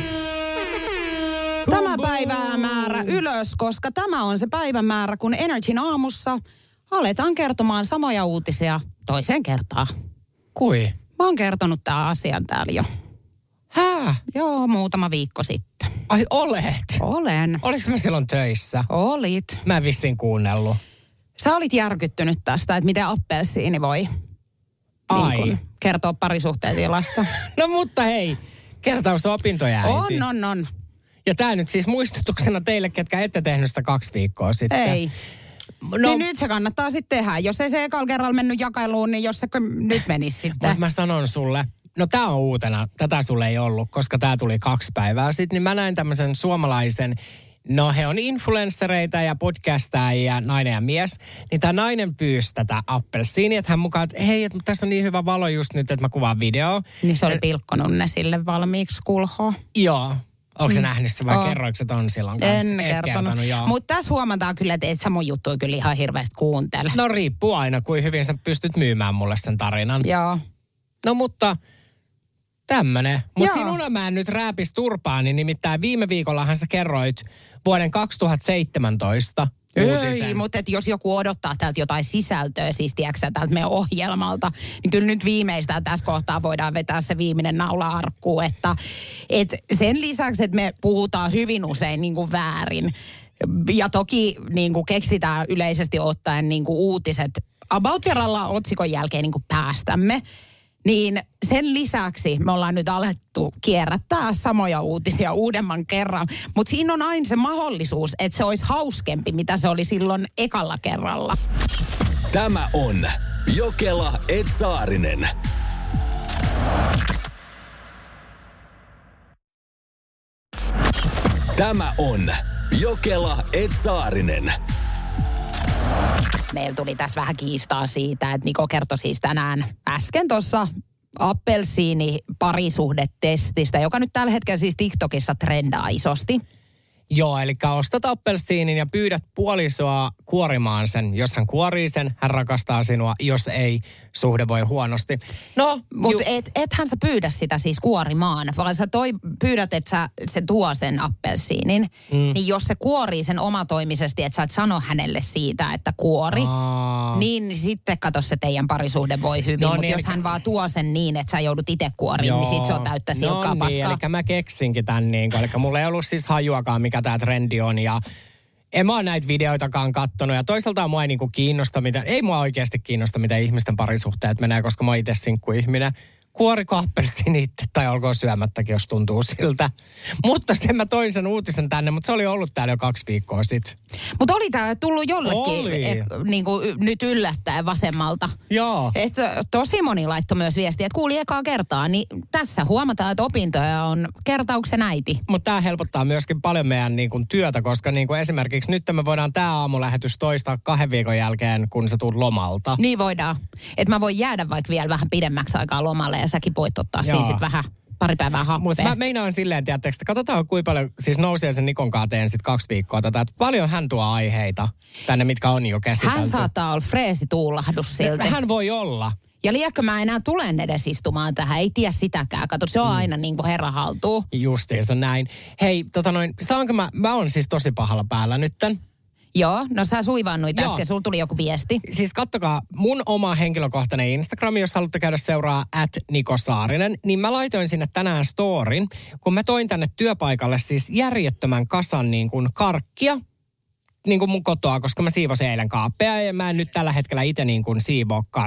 tämä päivämäärä ylös, koska tämä on se päivämäärä, kun Energyn aamussa aletaan kertomaan samoja uutisia toiseen kertaan. Kui? Mä oon kertonut tämän asian täällä jo. Hää? Joo, muutama viikko sitten. Ai olet? Olen. Oliko mä silloin töissä? Olit. Mä en vissiin kuunnellut. Sä olit järkyttynyt tästä, että miten appelsiini voi niin kertoa parisuhteen tilasta. No mutta hei, kertaus opintoja äiti. On. Ja tää nyt siis muistutuksena teille, ketkä ette tehnyt sitä 2 viikkoa sitten. Ei. No, niin nyt se kannattaa sitten tehdä. Jos ei se ekalla kerralla mennyt jakailuun, niin jos se nyt menisi sitten. Mutta mä sanon sulle, no tää on uutena, tätä sulle ei ollut, koska tää tuli 2 päivää sitten, niin mä näin tämmöisen suomalaisen, no he on influenssereita ja podcastajia, nainen ja mies, niin tää nainen pyysi tätä appelsiinia, että hän mukaan, että hei, että tässä on niin hyvä valo just nyt, että mä kuvaan videoa. Niin se oli pilkkonut ne sille valmiiksi kulhoa. Joo. Onko se nähnyt se vai kerroiko se ton silloin kanssa? En kertonut. Mutta tässä huomataan kyllä, että et sä mun juttuja kyllä ihan hirveästi kuuntele. No riippuu aina, kuin hyvin sä pystyt myymään mulle sen tarinan. Joo. No mutta tämmönen. Mutta sinulla mä en nyt rääpis turpaani, niin nimittäin viime viikollahan sä kerroit vuoden 2017 uutisen. Ei, mutta jos joku odottaa täältä jotain sisältöä, siis tiedätkö täältä meidän ohjelmalta, niin kyllä nyt viimeistään tässä kohtaa voidaan vetää se viimeinen naula arkkuun, että sen lisäksi, että me puhutaan hyvin usein niin kuin väärin, ja toki niin kuin keksitään yleisesti ottaen niin kuin uutiset about otsikon jälkeen niin kuin päästämme, niin sen lisäksi me ollaan nyt alettu kierrättää samoja uutisia uudemman kerran. Mutta siinä on aina se mahdollisuus, että se olisi hauskempi, mitä se oli silloin ekalla kerralla. Tämä on Jokela & Saarinen. Tämä on Jokela & Saarinen. Meillä tuli tässä vähän kiistaa siitä, että Niko kertoi siis tänään äsken tuossa appelsiini parisuhdetestistä, joka nyt tällä hetkellä siis TikTokissa trendaa isosti. Joo, eli ostat appelsiinin ja pyydät puolisoa kuorimaan sen. Jos hän kuorii sen, hän rakastaa sinua. Jos ei, suhde voi huonosti. No, mutta ethän sä pyydä sitä siis kuorimaan, vaan sä pyydät, että se tuo sen appelsiinin. Niin jos se kuorii sen omatoimisesti, että sä et sano hänelle siitä, että kuori, niin sitten kato se teidän parisuhde voi hyvin. Mutta jos hän vaan tuo sen niin, että sä joudut itse kuoriin, niin sit se on täyttä silkkaa paskaa. Eli mä keksinkin tän niin, eli mulla ei ollut siis hajuakaan, mikä tää trendi on, ja en mä ole näitä videoitakaan kattonut, ja toisaalta mua ei niinku kiinnosta, ei mua oikeasti kiinnosta, mitä ihmisten parisuhteet menee, koska mä oon itse sinkkuihminen. Kuoriko appelsiini itse, tai olkoon syömättäkin, jos tuntuu siltä. Mutta sitten mä toin sen uutisen tänne, mutta se oli ollut täällä jo 2 viikkoa sitten. Mutta oli tää tullut jollekin niinku nyt yllättäen vasemmalta. Joo. Tosi moni laittoi myös viestiä, että kuuli ekaa kertaa, niin tässä huomataan, että opintoja on kertauksen äiti. Mutta tämä helpottaa myöskin paljon meidän työtä, koska esimerkiksi nyt me voidaan tämä aamulähetys toistaa 2 viikon jälkeen, kun sä tulet lomalta. Niin voidaan. Että mä voin jäädä vaikka vielä vähän pidemmäksi aikaa lomalle ja säkin voit ottaa siinä sitten vähän pari päivää happea. Mutta mä meinaan silleen, että katsotaan kuinka paljon, siis nousee sen Nikon kaateen sitten 2 viikkoa että paljon hän tuo aiheita tänne, mitkä on jo käsitelty. Hän saattaa olla freesituulahdus silti. Hän voi olla. Ja liekö mä enää tulen edes istumaan tähän, ei tiedä sitäkään. Kato, se on aina niin kuin herra haltuu. Justiinsa näin. Hei, saanko mä oon siis tosi pahalla päällä nytten. Joo, no sä suivannuit äsken, sulla tuli joku viesti. Siis kattokaa, mun oma henkilökohtainen Instagram, jos haluatte käydä seuraa @Niko_Saarinen, niin mä laitoin sinne tänään storin, kun mä toin tänne työpaikalle siis järjettömän kasan niin kuin karkkia, niin kuin mun kotoa, koska mä siivosin eilen kaappeja ja mä en nyt tällä hetkellä itse niin kuin siivoakaan,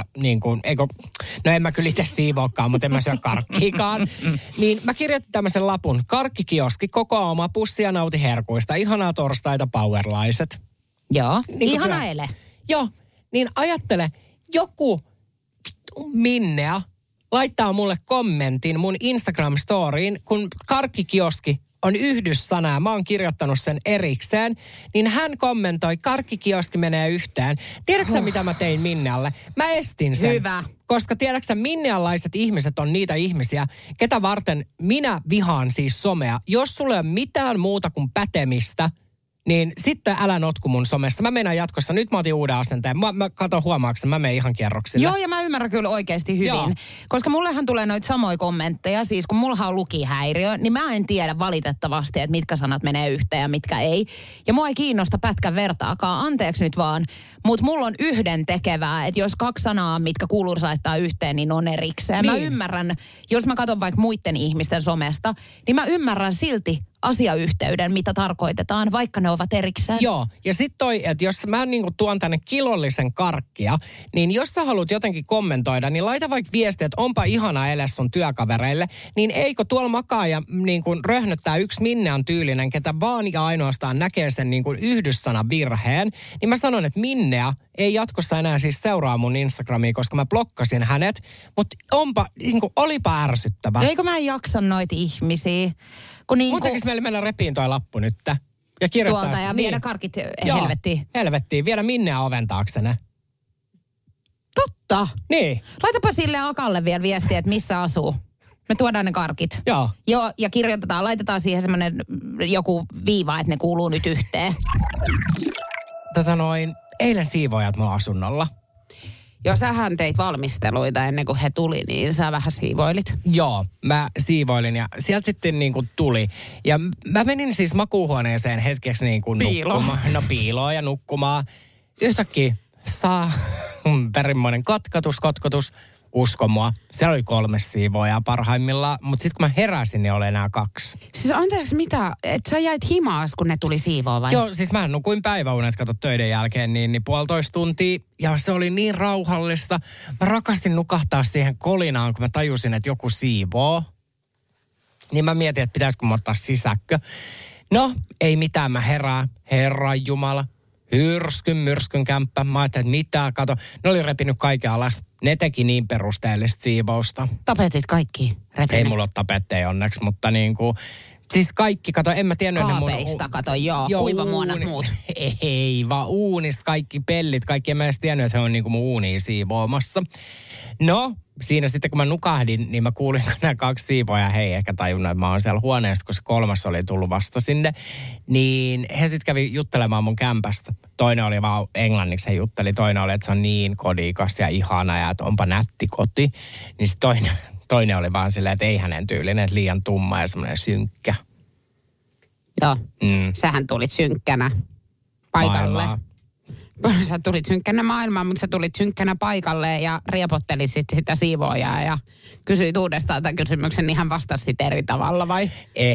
no en mä kyllä itse siivoakaan, mutta en mä syö karkkiikaan. Niin mä kirjoitin tämmöisen lapun, karkkikioski, koko oma pussi ja nauti herkuista, ihanaa torstaita powerlaiset. Joo, niin ihana ele. Joo, niin ajattele, joku Minnea laittaa mulle kommentin mun Instagram-storiin, kun karkkikioski on yhdyssana ja mä oon kirjoittanut sen erikseen, niin hän kommentoi, karkkikioski menee yhteen. Tiedätkö sä, mitä mä tein Minnealle? Mä estin sen. Hyvä. Koska tiedätkö sä, minnealaiset ihmiset on niitä ihmisiä, ketä varten minä vihaan siis somea. Jos sulla ei ole mitään muuta kuin pätemistä, niin sitten älä notku mun somessa. Mä menen jatkossa. Nyt mä otin uuden asenteen. Mä katon huomaaksen, mä menen ihan kierroksille. Joo, ja mä ymmärrän kyllä oikeasti hyvin. Joo. Koska mullehan tulee noita samoja kommentteja. Siis kun mulla on lukihäiriö, niin mä en tiedä valitettavasti, että mitkä sanat menee yhteen ja mitkä ei. Ja mua ei kiinnosta pätkän vertaakaan. Anteeksi nyt vaan. Mutta mulla on yhden tekevää, että jos 2 sanaa, mitkä kuuluu laittaa yhteen, niin on erikseen. Niin. Mä ymmärrän, jos mä katson vaikka muiden ihmisten somesta, niin mä ymmärrän silti asiayhteyden, mitä tarkoitetaan, vaikka ne ovat erikseen. Joo, ja sitten toi, että jos mä tuon tänne kilollisen karkkia, niin jos sä haluat jotenkin kommentoida, niin laita vaikka viestiä, että onpa ihana ele sun työkavereille, niin eikö tuolla makaa ja röhnöttää yksi Minnean tyylinen, ketä vaan ja ainoastaan näkee sen yhdyssanan virheen, niin mä sanon, että Minnea ei jatkossa enää siis seuraa mun Instagramia, koska mä blokkasin hänet, mutta olipa ärsyttävä. Eikö mä en jaksa noita ihmisiä? Mun tekisi meille mennä repiin toi lappu nyt. Ja kirjoittaa tuolta ja viedä karkit helvettiin. Helvettiin. Viedä Minneä oven taaksenne. Totta. Niin. Laitapa sille Akalle vielä viestiä, että missä asuu. Me tuodaan ne karkit. Joo. Joo, ja laitetaan siihen semmoinen joku viiva, että ne kuuluu nyt yhteen. Eilen siivoojat mun asunnolla. Joo, sähän teit valmisteluita ennen kuin he tuli, niin sä vähän siivoilit. Joo, mä siivoilin ja sieltä sitten tuli. Ja mä menin siis makuuhuoneeseen hetkeksi nukkumaan. No piiloon ja nukkumaan. Yhtäkkiä saa perimmoinen kotkotus. Usko mua. Siellä oli 3 siivoojaa parhaimmillaan, mutta sitten kun mä heräsin, niin oli enää 2. Siis anteeksi mitä? Et sä jäit himaas, kun ne tuli siivoa vai? Joo, siis mä nukuin päiväunet, töiden jälkeen, niin 1,5 tuntia. Ja se oli niin rauhallista. Mä rakastin nukahtaa siihen kolinaan, kun mä tajusin, että joku siivoo. Niin mä mietin, että pitäisikö mä ottaa sisäkkö. No, ei mitään, mä herään. Herran Jumala. Myrskyn kämppä. Mä ajattelin, että mitä, kato. Ne oli repinyt kaiken alas. Ne teki niin perusteellista siivousta. Tapetit kaikki repinyt? Ei mulla ole tapetteja onneksi, mutta siis kaikki, kato, en mä tiennyt ennen mun... Kaapeista, kato, joo kuivamuonat muut. Ei, vaan uunista kaikki pellit, kaikki en mä edes tiennyt, että he on mun uunia siivoamassa. No, siinä sitten kun mä nukahdin, niin mä kuulin, kun nämä 2 siivoja, he ei ehkä tajunnut, että mä oon siellä huoneessa, kun se 3. oli tullut vasta sinne. Niin he sitten kävi juttelemaan mun kämpästä. Toinen oli vaan englanniksi, he jutteli. Toinen oli, että se on niin kodikas ja ihana ja että onpa nätti koti. Niin sitten toinen oli vaan silleen, että ei hänen tyylinen, että liian tumma ja semmoinen synkkä. Joo, sähän tulit synkkänä paikalle. Maailmaa. Sä tulit synkkänä maailmaan, mutta sä tulit synkkänä paikalle ja riepottelit sitä siivoojaa ja kysyit uudestaan tämän kysymyksen, niin hän vastasi eri tavalla vai?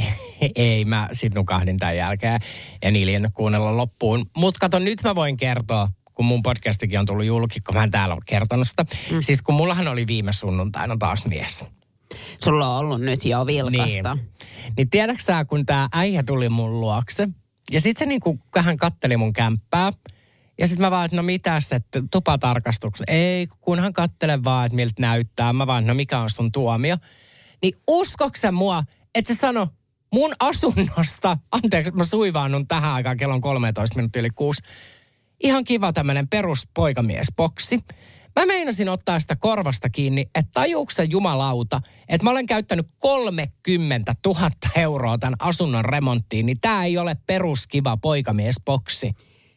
Ei, mä sit nukahdin tämän jälkeen. En iljennyt kuunnella loppuun. Mutta kato, nyt mä voin kertoa, kun mun podcastikin on tullut julki, kun mä en täällä ole kertonut sitä. Siis kun mullahan oli viime sunnuntaina taas mies. Sulla on ollut nyt jo vilkasta. Niin tiedätkö sä, kun tää äijä tuli mun luokse, ja sit se niinku, hän katteli mun kämppää, ja sit mä vaan, että no mitäs, että tupatarkastuksen. Ei, kunhan kattele vaan, että miltä näyttää. Mä vaan, no mikä on sun tuomio? Niin uskoksä mua, että se sano mun asunnosta, anteeksi, mä suivaannun tähän aikaan, kello on 13 minuuttia yli 6. Ihan kiva tämmönen peruspoikamiesboksi. Mä meinasin ottaa sitä korvasta kiinni, että tajuuko sä jumalauta, että mä olen käyttänyt 30 000 euroa tämän asunnon remonttiin, niin tää ei ole peruskiva poikamiesboksi.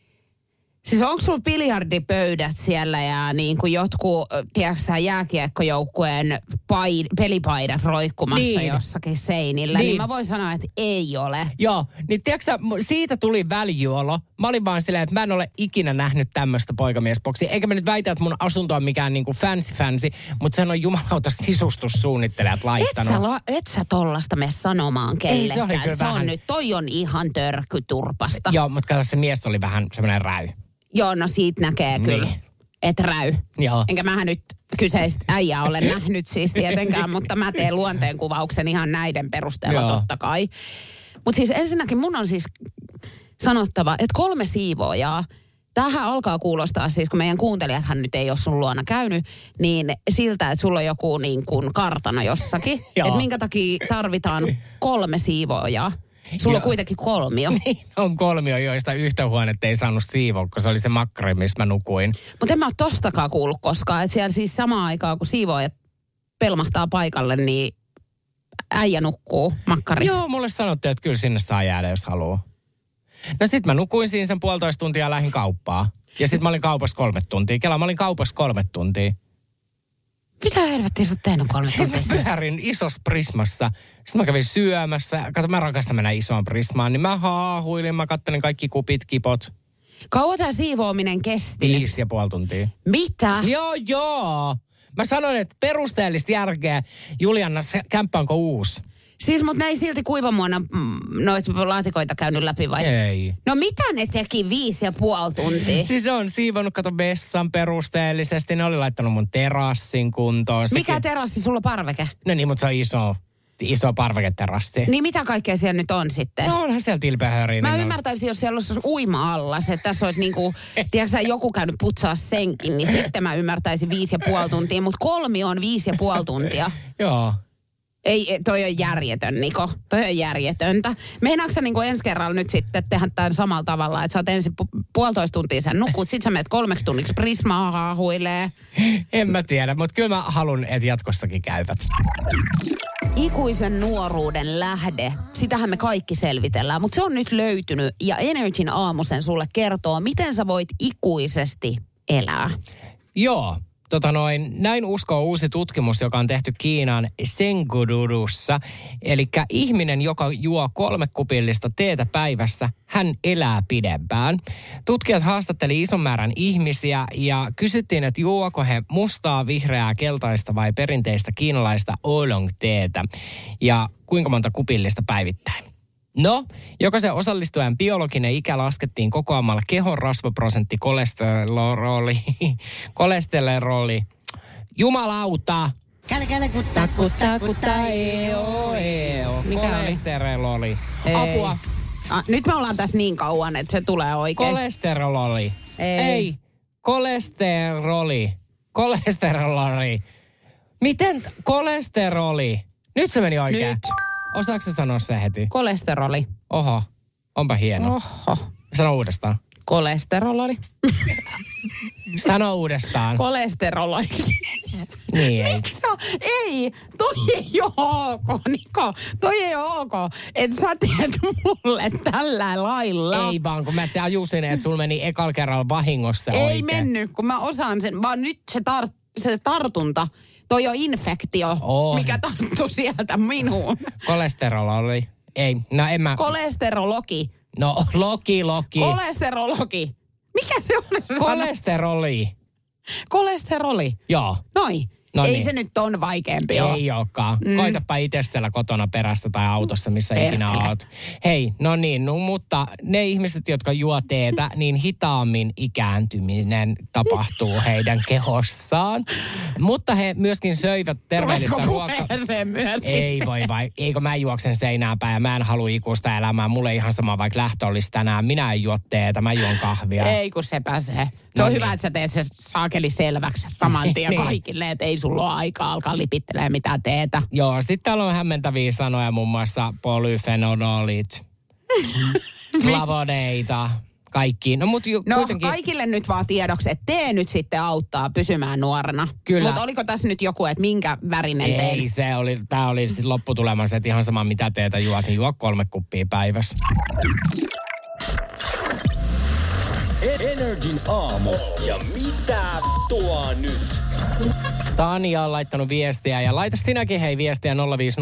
Siis onko sulla biljardipöydät siellä ja niin kuin jotkut, tiedätkö jääkiekkojoukkueen pelipaidat roikkumassa jossakin seinillä, niin mä voin sanoa, että ei ole. Joo, niin tiedätkö sä, siitä tuli väljyolo. Mä olin vaan silleen, että mä en ole ikinä nähnyt tämmöistä poikamiesboksia. Eikä mä nyt väitä, että mun asunto on mikään niinku fancy, mutta sen on jumalauta sisustussuunnittelijat laittanut. Et sä tollasta mene sanomaan kellekään. Ei, se on nyt, toi on ihan törkyturpasta. Joo, mutta kato, se mies oli vähän semmoinen räy. Joo, no siitä näkee kyllä, että räy. Joo. Enkä mähän nyt kyseistä äijää ole nähnyt siis tietenkään, mutta mä teen luonteenkuvauksen ihan näiden perusteella totta kai. Mutta siis ensinnäkin mun on siis sanottava, että 3 siivoojaa, tämähän alkaa kuulostaa siis, kun meidän kuuntelijathan nyt ei ole sun luona käynyt, niin siltä, että sulla on joku niin kuin kartano jossakin. Että minkä takia tarvitaan 3 siivoojaa. Sulla on kuitenkin 3. Niin, on 3, joista yhtä huonetta ei saanut siivoa, kun se oli se makkari, missä mä nukuin. Mutta en mä ole tostakaan kuullut koskaan. Että siellä siis samaan aikaan, kun siivoojat pelmahtaa paikalle, niin äijä nukkuu makkarissa. Joo, mulle sanottiin, että kyllä sinne saa jäädä, jos haluaa. No sit mä nukuin siinä sen 1,5 tuntia ja lähdin kauppaan. Ja sit mä olin kaupassa 3 tuntia. Kela, mä olin kaupassa 3 tuntia. Mitä helvettiä sä oot tehnyt 3 tuntia? Sitten mä pyörin isossa Prismassa. Sitten mä kävin syömässä. Kato, mä rakastan mennä isoon Prismaan. Niin mä haahuilin, mä kattelin kaikki kupit, kipot. Kauan tää siivoaminen kesti? 5,5 tuntia. Mitä? Joo. Mä sanoin, että perusteellista järkeä. Julianna, se kämppä onko uusi? Siis, mutta ne ei silti kuivamuona noita laatikoita käynyt läpi vai? Ei. No mitä ne teki 5,5 tuntia? Siis ne on siivonnut, kato, vessan perusteellisesti. Ne oli laittanut mun terassin kuntoon. Mikä terassi? Sulla on parveke? No niin, mutta se on iso parveketerassi. Niin mitä kaikkea siellä nyt on sitten? No onhan siellä tilpehöriä. Mä ymmärtäisin, jos siellä olisi uima-allas, että tässä olisi niinku, tiedätkö joku käynyt putsaa senkin, niin sitten mä ymmärtäisin 5,5 tuntia, mutta 3 on 5,5 tuntia. Joo. Ei, toi on järjetön, Niko. Toi on järjetöntä. Meinaatko sä niinku ensi kerralla nyt sitten tehdä tämän samalla tavalla, että sä oot ensin 1,5 tuntia sen nukut, sit sä menet 3 tunniksi Prismaa haahuilee? En mä tiedä, mutta kyllä mä haluan, että jatkossakin käyvät. Ikuisen nuoruuden lähde, sitähän me kaikki selvitellään, mutta se on nyt löytynyt ja Energin aamusen sulle kertoo, miten sä voit ikuisesti elää. Joo. Näin uskoo uusi tutkimus, joka on tehty Kiinan Chengdussa. Eli ihminen, joka juo 3 kupillista teetä päivässä, hän elää pidempään. Tutkijat haastatteli ison määrän ihmisiä ja kysyttiin, että juoko he mustaa, vihreää, keltaista vai perinteistä kiinalaista oolong-teetä. Ja kuinka monta kupillista päivittäin. No, jokaisen osallistujan biologinen ikä laskettiin kokoamalla kehon rasvaprosentti, kolesteroli. Jumalauta! Käle, kutta, eo. Mikä oli? Kolesteroli. Ei. Apua. Nyt me ollaan tässä niin kauan, että se tulee oikein. Kolesteroli. Ei. Kolesteroli. Miten kolesteroli? Nyt se meni oikein. Nyt. Osaatko sä sanoa se heti? Kolesteroli. Oho, onpa hieno. Oho. Sano uudestaan. Kolesteroli. Sano uudestaan. Kolesteroli. Niin ei. Ei, toi ei ole ok, Niko. Toi ei ole ok, että sä teet mulle tällä lailla. Ei vaan, kun mä tajusin, että sulla meni ekalla kerralla vahingossa ei oikein. mennyt, kun mä osaan sen, vaan nyt se tartunta, toi on infektio, mikä tarttuu sieltä minuun. Kolesterol oli. Ei, no en mä... Kolesterologi. No, loki. Kolesterologi. Mikä se on se sana? Kolesteroli. Joo. Noi. No ei niin. se nyt on vaikeampi ole. Ei olekaan. Koitapa itse siellä kotona perästä tai autossa, missä ikinä oot. Hei, no niin, no, mutta ne ihmiset, jotka juo teetä, niin hitaammin ikääntyminen tapahtuu heidän kehossaan. Mutta he myöskin söivät terveellistä ruokaa. Ei voi vai. Eikö mä juoksen seinään päin ja mä en halua ikuista elämää. Mulle ei ihan sama, vaikka lähtö olisi tänään. Minä en juo teetä, mä juon kahvia. Ei kun se pääsee. Se on hyvä, että sä teet se saakeli selväksi saman tien kaikille, että ei sulla ole aikaa alkaa lipittelee mitään teetä. Joo, sitten täällä on hämmentäviä sanoja, muun muassa polyfenolit, flavoneita, kaikkiin. No, kuitenkin... kaikille nyt vaan tiedoksi, että tee nyt sitten auttaa pysymään nuorena. Kyllä. Mutta oliko tässä nyt joku, että minkä värinen Ei, tämä oli sitten lopputulemassa, että ihan sama mitä teetä juot, niin juo 3 kuppia päivässä. Energin aamu. Ja mitä tuo nyt? Tanja on laittanut viestiä ja laita sinäkin hei viestiä 050501719.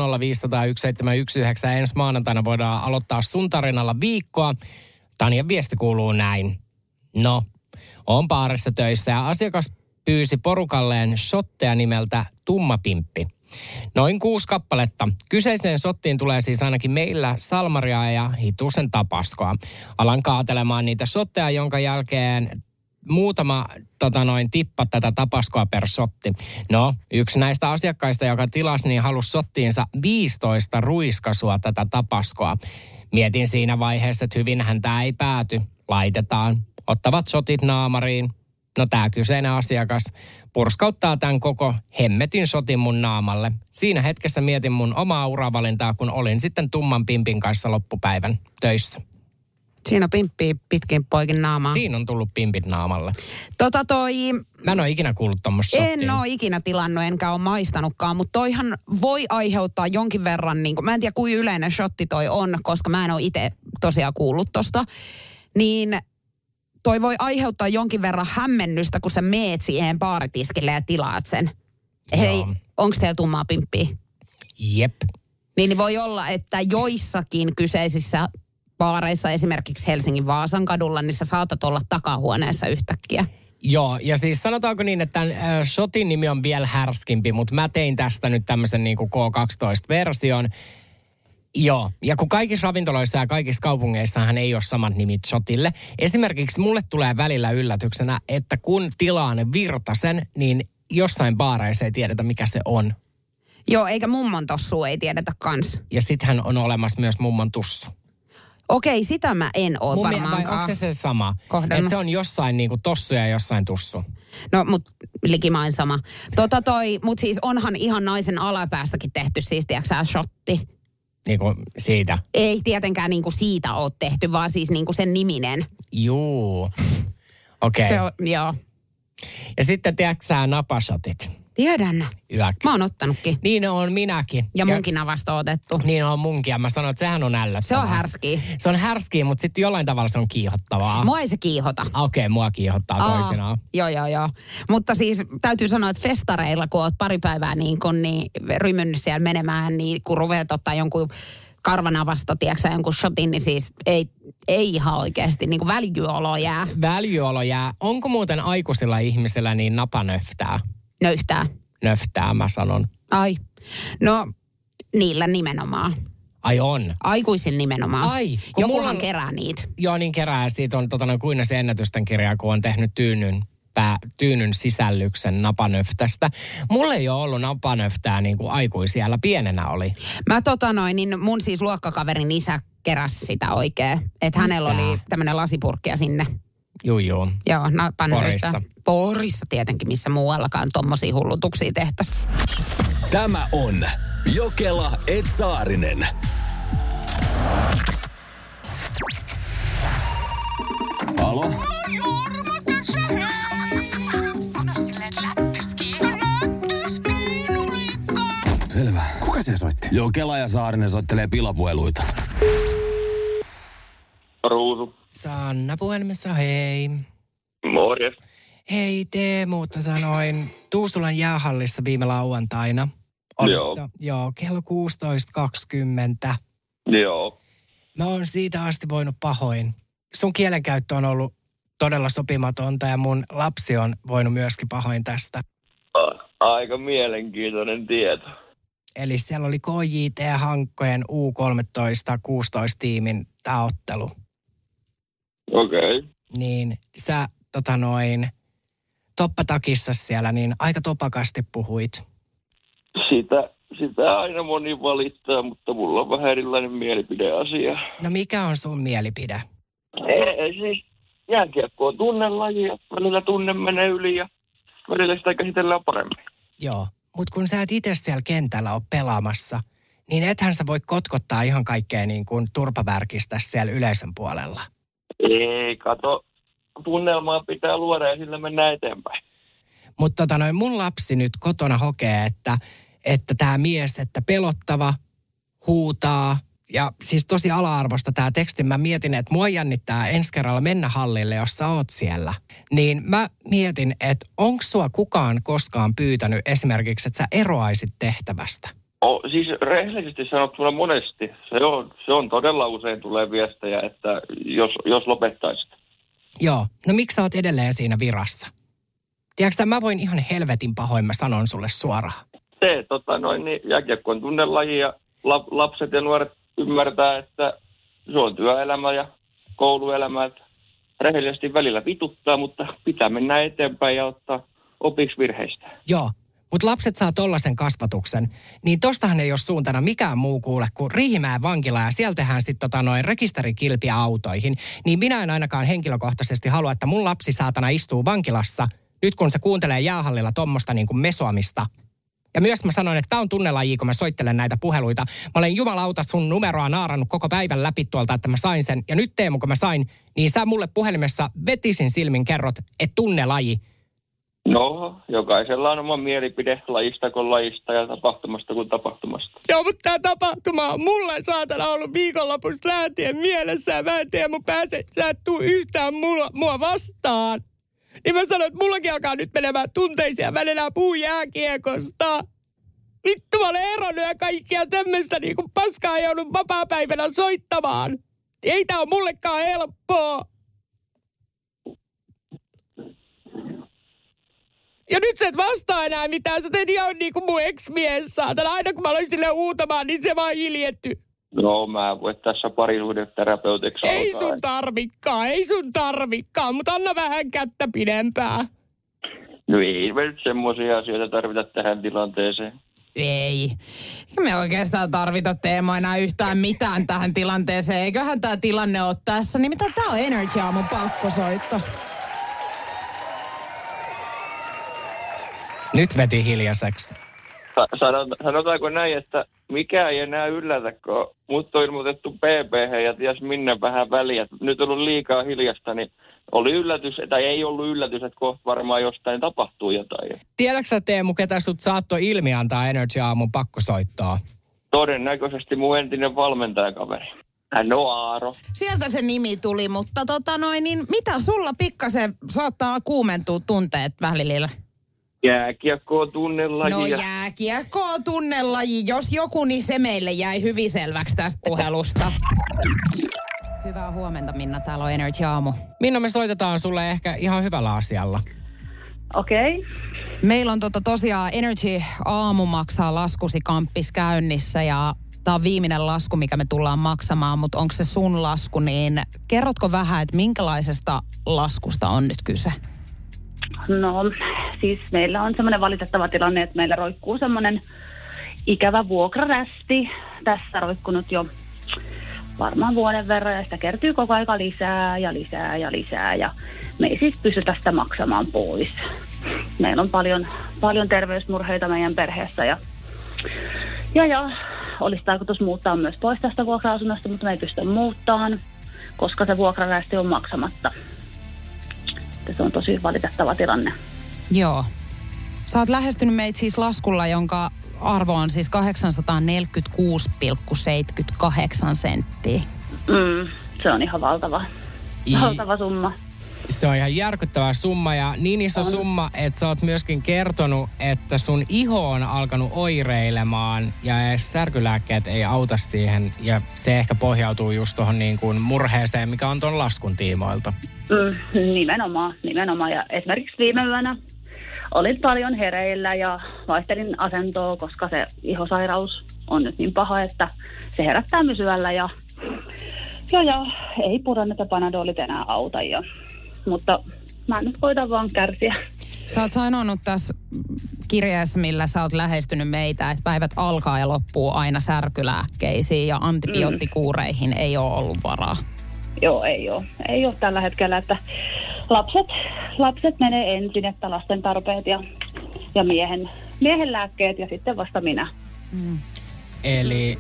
Ensi maanantaina voidaan aloittaa sun tarinalla viikkoa. Tanjan viesti kuuluu näin. No, on baarissa töissä ja asiakas pyysi porukalleen shotteja nimeltä Tummapimppi. Noin 6 kappaletta. Kyseiseen shottiin tulee siis ainakin meillä salmaria ja hitusen tapaskoa. Alan kaatelemaan niitä shotteja, jonka jälkeen muutama tippa tätä tapaskoa per shotti. No, yksi näistä asiakkaista, joka tilasi, niin halusi shottiinsa 15 ruiskasua tätä tapaskoa. Mietin siinä vaiheessa, että hyvinhän tämä ei pääty. Laitetaan. Ottavat shotit naamariin. No tämä kyseinen asiakas purskauttaa tämän koko hemmetin shotin mun naamalle. Siinä hetkessä mietin mun omaa uravalintaa, kun olin sitten tumman pimpin kanssa loppupäivän töissä. Siinä on pimppiä pitkin poikin naamaa. Siinä on tullut pimpit naamalle. Mä en ole ikinä kuullut tommoista shottia. En ole ikinä tilannut, enkä ole maistanutkaan, mutta toihan voi aiheuttaa jonkin verran, niin kuin, mä en tiedä kuinka yleinen shotti toi on, koska mä en ole itse tosiaan kuullut tosta, niin toi voi aiheuttaa jonkin verran hämmennystä, kun sä meet siihen baaritiskille ja tilaat sen. Hei, onks teillä tummaa pimppiä? Jep. Niin voi olla, että joissakin kyseisissä baareissa, esimerkiksi Helsingin Vaasan kadulla, niin sä saatat olla takahuoneessa yhtäkkiä. Joo, ja siis sanotaanko niin, että tämän shotin nimi on vielä härskimpi, mutta mä tein tästä nyt tämmöisen niin kuin K12-version. Joo, ja kun kaikissa ravintoloissa ja kaikissa kaupungeissahan ei ole samat nimit shotille. Esimerkiksi mulle tulee välillä yllätyksenä, että kun tilaan virtasen, niin jossain baareissa ei tiedetä, mikä se on. Joo, eikä mummon tossua ei tiedetä kans. Ja sittenhän on olemassa myös mummon tussu. Okei, sitä mä en oo varmaankaan. Vai onko se sama? Että se on jossain niinku tossu ja jossain tussu. No, mut likimain sama. Mut siis onhan ihan naisen alapäästäkin tehty siis, tiiäksä, shotti. Niinku siitä? Ei tietenkään niinku siitä ole tehty, vaan siis niinku sen niminen. Juu. Okei. Joo. Ja sitten tiedätkö napashotit? Tiedän. Yök. Mä oon ottanutkin. Niin on minäkin. Ja munkin avasta otettu. Niin on munkin. Ja mä sanoin, että sehän on ällöttävää. Se on härskiä. Se on härskiä, mutta sitten jollain tavalla se on kiihottavaa. Mua ei se kiihota. Okei, mua kiihottaa toisinaan. Joo. Mutta siis täytyy sanoa, että festareilla, kun oot pari päivää niin rymynnyt siellä menemään, niin kun ruveet ottaa jonkun karvanavasta, tiedätkö jonkun shotin, niin siis ei ihan oikeasti niin kuin väljyolo jää. Väljyolo jää. Onko muuten aikuisilla ihmisillä niin napanöftää? Nöftää, mä sanon. Ai. No, niillä nimenomaan. Ai on? Aikuisilla nimenomaan. Ai. Jokuhan kerää niitä. Joo, niin kerää. Siitä on Kuinnasen ennätysten kirja, kun on tehnyt tyynyn sisällyksen napanöftästä. Mulla ei ole ollut napanöftää niin kuin aikuisiellä. Pienenä oli. Mä niin mun siis luokkakaverin isä keräsi sitä oikein. Että hänellä oli tämmönen lasipurkkia sinne. Joo. Joo, Porissa tietenkin, missä muuallakaan tommosia hullutuksia tehtäisiin. Tämä on Jokela et Saarinen. Alo? Sano silleen, että läppäskiin. Joo, Kela ja Saarinen soittelee pilapueluita. Ruusu. Sanna puhelimessa, hei. Morjes. Hei Teemu, Tuusulan jäähallissa viime lauantaina. Joo, kello 16.20. Joo. Mä oon siitä asti voinut pahoin. Sun kielenkäyttö on ollut todella sopimatonta ja mun lapsi on voinut myöskin pahoin tästä. Aika mielenkiintoinen tieto. Eli siellä oli KJT-hankkojen U13-16 tiimin tää ottelu. Okei. Okay. Niin sä toppatakissa siellä, niin aika topakasti puhuit. Sitä aina moni valittaa, mutta mulla on vähän erilainen mielipideasia. No mikä on sun mielipide? Ei siis jääkiekko on tunnelaji ja välillä tunne menee yli ja välillä sitä käsitellään paremmin. Joo, mutta kun sä et itse siellä kentällä ole pelaamassa, niin ethän sä voi kotkottaa ihan kaikkea niin kuin turpavärkistä siellä yleisön puolella. Ei, kato. Tunnelmaa pitää luoda ja sillä mennään eteenpäin. Mutta mun lapsi nyt kotona hokee, että tämä mies, että pelottava, huutaa ja siis tosi ala-arvosta tämä teksti. Mä mietin, että mua jännittää ensi kerralla mennä hallille, jos sä oot siellä. Niin mä mietin, että onko sua kukaan koskaan pyytänyt esimerkiksi, että sä eroaisit tehtävästä? Siis rehellisesti sanottuna monesti. Se on todella usein tulee viestejä, että jos lopettaisit. Joo. No miksi sä oot edelleen siinä virassa? Tiedätkö mä voin ihan helvetin pahoin, mä sanon sulle suoraan. Jääkiekko on tunnelaji ja lapset ja nuoret ymmärtää, että se on työelämä ja kouluelämä. Että rehellisesti välillä vituttaa, mutta pitää mennä eteenpäin ja ottaa opiksi virheistä. Joo, mutta lapset saa tollaisen kasvatuksen, niin tostahan ei ole suuntana mikään muu kuule kuin Riihimäen vankila ja sieltä tehdään sitten rekisterikilpiä autoihin. Niin minä en ainakaan henkilökohtaisesti halua, että mun lapsi saatana istuu vankilassa, nyt kun se kuuntelee jäähallilla tommosta niin kuin mesoamista. Ja myös mä sanoin, että tää on tunnelaji, kun mä soittelen näitä puheluita. Mä olen jumalauta sun numeroa naarannut koko päivän läpi tuolta, että mä sain sen. Ja nyt Teemu, kun mä sain, niin sä mulle puhelimessa vetisin silmin kerrot, että tunnelaji. No, jokaisella on oma mielipide lajista kuin lajista ja tapahtumasta kuin tapahtumasta. Joo, mutta tämä tapahtuma on mulle saatana ollut viikonlopusta lähtien mielessä ja mä en tiedä, sä et tuu yhtään mua vastaan. Niin mä sanoin, että mullakin alkaa nyt menemään tunteisia ja mä en enää puhu jääkiekosta. Vittu, mä olen eronnut ja kaikkia tämmöistä niin kuin paskaa joudun vapaapäivänä soittamaan. Ei tää ole mullekaan helppoa. Ja nyt sä et vastaa enää mitään. Sä teet ihan niin kuin mun ex-mies, saatana. Aina kun mä aloin sille huutamaan, niin se vaan hiljetty. No, mä voin tässä parisuhdeterapeutiksi alkaa. Ei sun tarvikkaan, mutta anna vähän kättä pidempää. No ei me nyt semmoisia asioita tarvita tähän tilanteeseen. Ei. Me oikeastaan tarvita Teemo enää yhtään mitään tähän tilanteeseen. Eiköhän tää tilanne ole tässä. Nimittäin tää on Energy Aamun pakkosoitto. Nyt veti hiljaiseksi. Sanotaanko näin, että mikä ei enää yllätä, kun mut on ilmoitettu PP:hen ja ties minne vähän väliä. Nyt on ollut liikaa hiljasta, niin oli yllätys, tai ei ollut yllätys, että kohta varmaan jostain tapahtuu jotain. Tiedätkö sä, Teemu, ketä sut saattoi ilmi antaa Energy Aamun pakkosoittoa? Todennäköisesti mun entinen valmentajakaveri. Hän on Aaro. Sieltä se nimi tuli, mutta niin mitä sulla pikkasen saattaa kuumentua tunteet välillä? Jääkiekko on tunnelaji. No jääkiekko on tunnelaji. Jos joku, niin se meille jäi hyvin selväksi tästä puhelusta. Hyvää huomenta, Minna. Täällä on Energy Aamu. Minna, me soitetaan sulle ehkä ihan hyvällä asialla. Okei. Okay. Meillä on tosiaan Energy Aamu maksaa laskusi kamppis käynnissä ja tämä on viimeinen lasku, mikä me tullaan maksamaan, mutta onko se sun lasku, niin kerrotko vähän, että minkälaisesta laskusta on nyt kyse? No siis meillä on semmoinen valitettava tilanne, että meillä roikkuu semmoinen ikävä vuokrarästi. Tässä roikkunut jo varmaan vuoden verran ja sitä kertyy koko aika lisää ja me ei siis pystytä sitä maksamaan pois. Meillä on paljon terveysmurheita meidän perheessä ja olisi tarkoitus muuttaa myös pois tästä vuokra-asunnosta, mutta me ei pystytä muuttamaan, koska se vuokrarästi on maksamatta. Se on tosi valitettava tilanne. Joo. Sä oot lähestynyt meitä siis laskulla, jonka arvo on siis 846,78 senttiä. Se on ihan valtava summa. Se on ihan järkyttävä summa ja niin iso summa, että sä oot myöskin kertonut, että sun iho on alkanut oireilemaan ja edes särkylääkkeet ei auta siihen. Ja se ehkä pohjautuu just tuohon niin kuin murheeseen, mikä on tuon laskun tiimoilta. Nimenomaan. Ja esimerkiksi viime yönä olin paljon hereillä ja vaihtelin asentoa, koska se ihosairaus on nyt niin paha, että se herättää myös yöllä ja ei purannet ja panadolit enää auta. Mutta mä nyt koitan vaan kärsiä. Sä oot sanonut tässä kirjeessä, millä sä oot lähestynyt meitä, että päivät alkaa ja loppuu aina särkylääkkeisiin ja antibioottikuureihin ei ole ollut varaa. Joo, ei ole tällä hetkellä, että lapset menee ensin, että lasten tarpeet ja miehen lääkkeet ja sitten vasta minä. Eli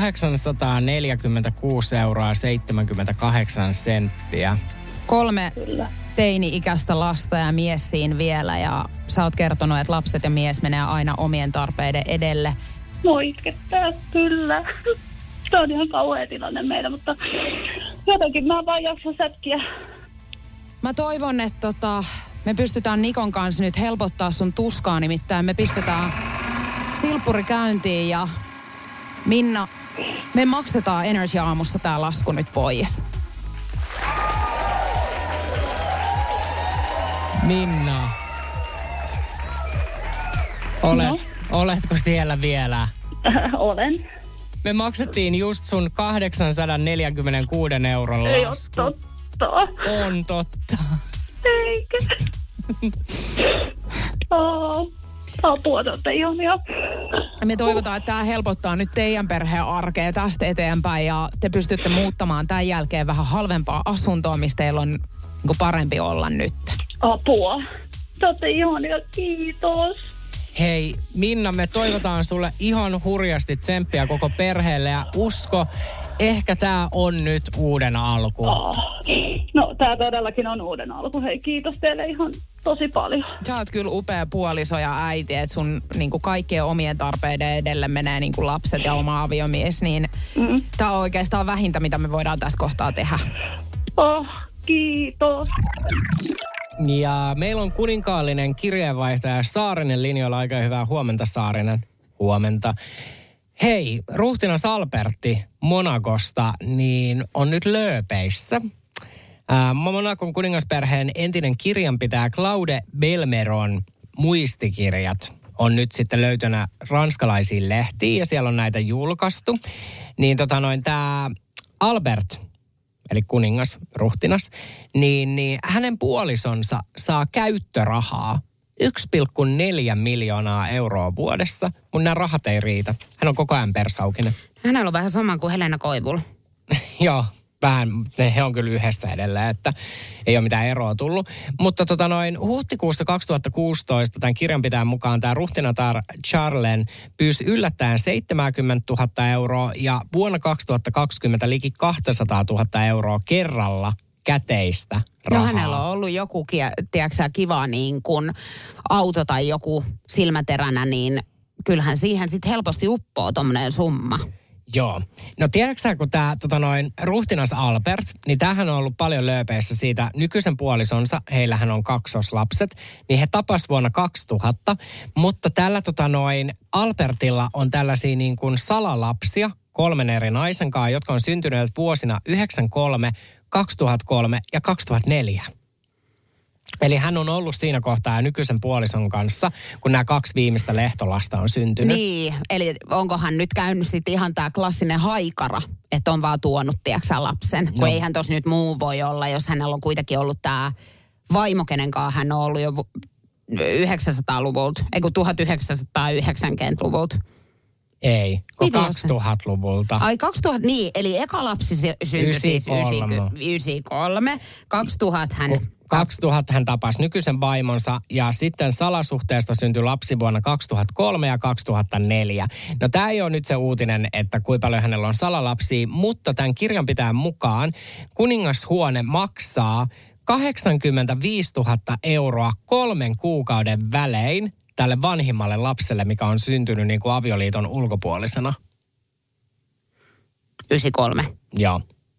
846,78 €. 3 Kyllä. teini-ikäistä lasta ja mies siinä vielä ja sä oot kertonut, että lapset ja mies menee aina omien tarpeiden edelle. Moi itkettää, kyllä. Se on ihan kauhea tilanne meillä, mutta jotenkin mä vaan jaksan sätkiä. Mä toivon, että me pystytään Nikon kanssa nyt helpottaa sun tuskaa, nimittäin me pistetään silppuri käyntiin ja Minna, me maksetaan Energy-aamussa tää lasku nyt pois. Minna, oletko siellä vielä? Olen. Me maksettiin just sun 846 € Ei ole lasku. totta. On totta. Eikä. Apua, te olette ihania. Me toivotaan, että tämä helpottaa nyt teidän perheen arkea tästä eteenpäin ja te pystytte muuttamaan tämän jälkeen vähän halvempaa asuntoa, mistä teillä on niin parempi olla nyt. Apua. Te olette ihania, kiitos. Hei Minna, me toivotaan sulle ihan hurjasti tsemppiä koko perheelle ja usko, ehkä tää on nyt uuden alku. No, tää todellakin on uuden alku. Hei, kiitos teille ihan tosi paljon. Sä oot kyllä upea puoliso ja äiti, että sun niinku kaikkien omien tarpeiden edelle menee niinku lapset ja oma aviomies, niin tää on oikeastaan vähintä, mitä me voidaan tässä kohtaa tehdä. Kiitos. Ja meillä on kuninkaallinen kirjeenvaihtaja Saarinen linjoilla. Aika hyvää huomenta, Saarinen. Huomenta. Hei, ruhtinas Albertti Monacosta niin on nyt lööpeissä. Monacon kuningasperheen entinen kirjanpitäjä Claude Belmeron muistikirjat on nyt sitten löytönä ranskalaisiin lehtiin ja siellä on näitä julkaistu. Niin tämä Albert, eli kuningas, ruhtinas, niin hänen puolisonsa saa käyttörahaa 1,4 miljoonaa € vuodessa, mutta nämä rahat ei riitä. Hän on koko ajan persaukinen. Hänellä on vähän sama kuin Helena Koivula. Joo, vähän, he on kyllä yhdessä edelleen, että ei ole mitään eroa tullut. Mutta huhtikuussa 2016 tämän kirjanpitäjän mukaan tämä ruhtinatar Charlen pyysi yllättäen 70 000 € ja vuonna 2020 liki 200 000 € kerralla käteistä rahaa. No hänellä on ollut joku, tiedätkö kiva niin kuin auto tai joku silmäteränä, niin kyllähän siihen sitten helposti uppoo tommoinen summa. Joo. No tiedätkö kun tämä ruhtinas Albert, niin tämähän on ollut paljon lööpeissä siitä nykyisen puolisonsa, heillähän on kaksoslapset, niin he tapas vuonna 2000, mutta tällä Albertilla on tällaisia niin kuin salalapsia 3 eri naisen kanssa, jotka on syntyneet vuosina 1993, 2003 ja 2004. Eli hän on ollut siinä kohtaa nykyisen puolison kanssa, kun nämä 2 viimeistä lehtolasta on syntynyt. Niin, eli onkohan nyt käynyt sitten ihan tämä klassinen haikara, että on vaan tuonut, tiedätkö lapsen. Kun eihän tos nyt muu voi olla, jos hänellä on kuitenkin ollut tämä vaimo, kenenkaan hän on ollut jo 900-luvulta, ei kun 1990-luvulta. Ei, 2000-luvulta. Ai 2000, niin, eli eka lapsi syntyi siis 93. 2000 hän... 2000 hän tapasi nykyisen vaimonsa ja sitten salasuhteesta syntyi lapsi vuonna 2003 ja 2004. No tämä ei ole nyt se uutinen, että kuinka paljon hänellä on salalapsia, mutta tämän kirjanpitäjän mukaan kuningashuone maksaa 85 000 € 3 kuukauden välein tälle vanhimmalle lapselle, mikä on syntynyt niin kuin avioliiton ulkopuolisena? 93. Joo.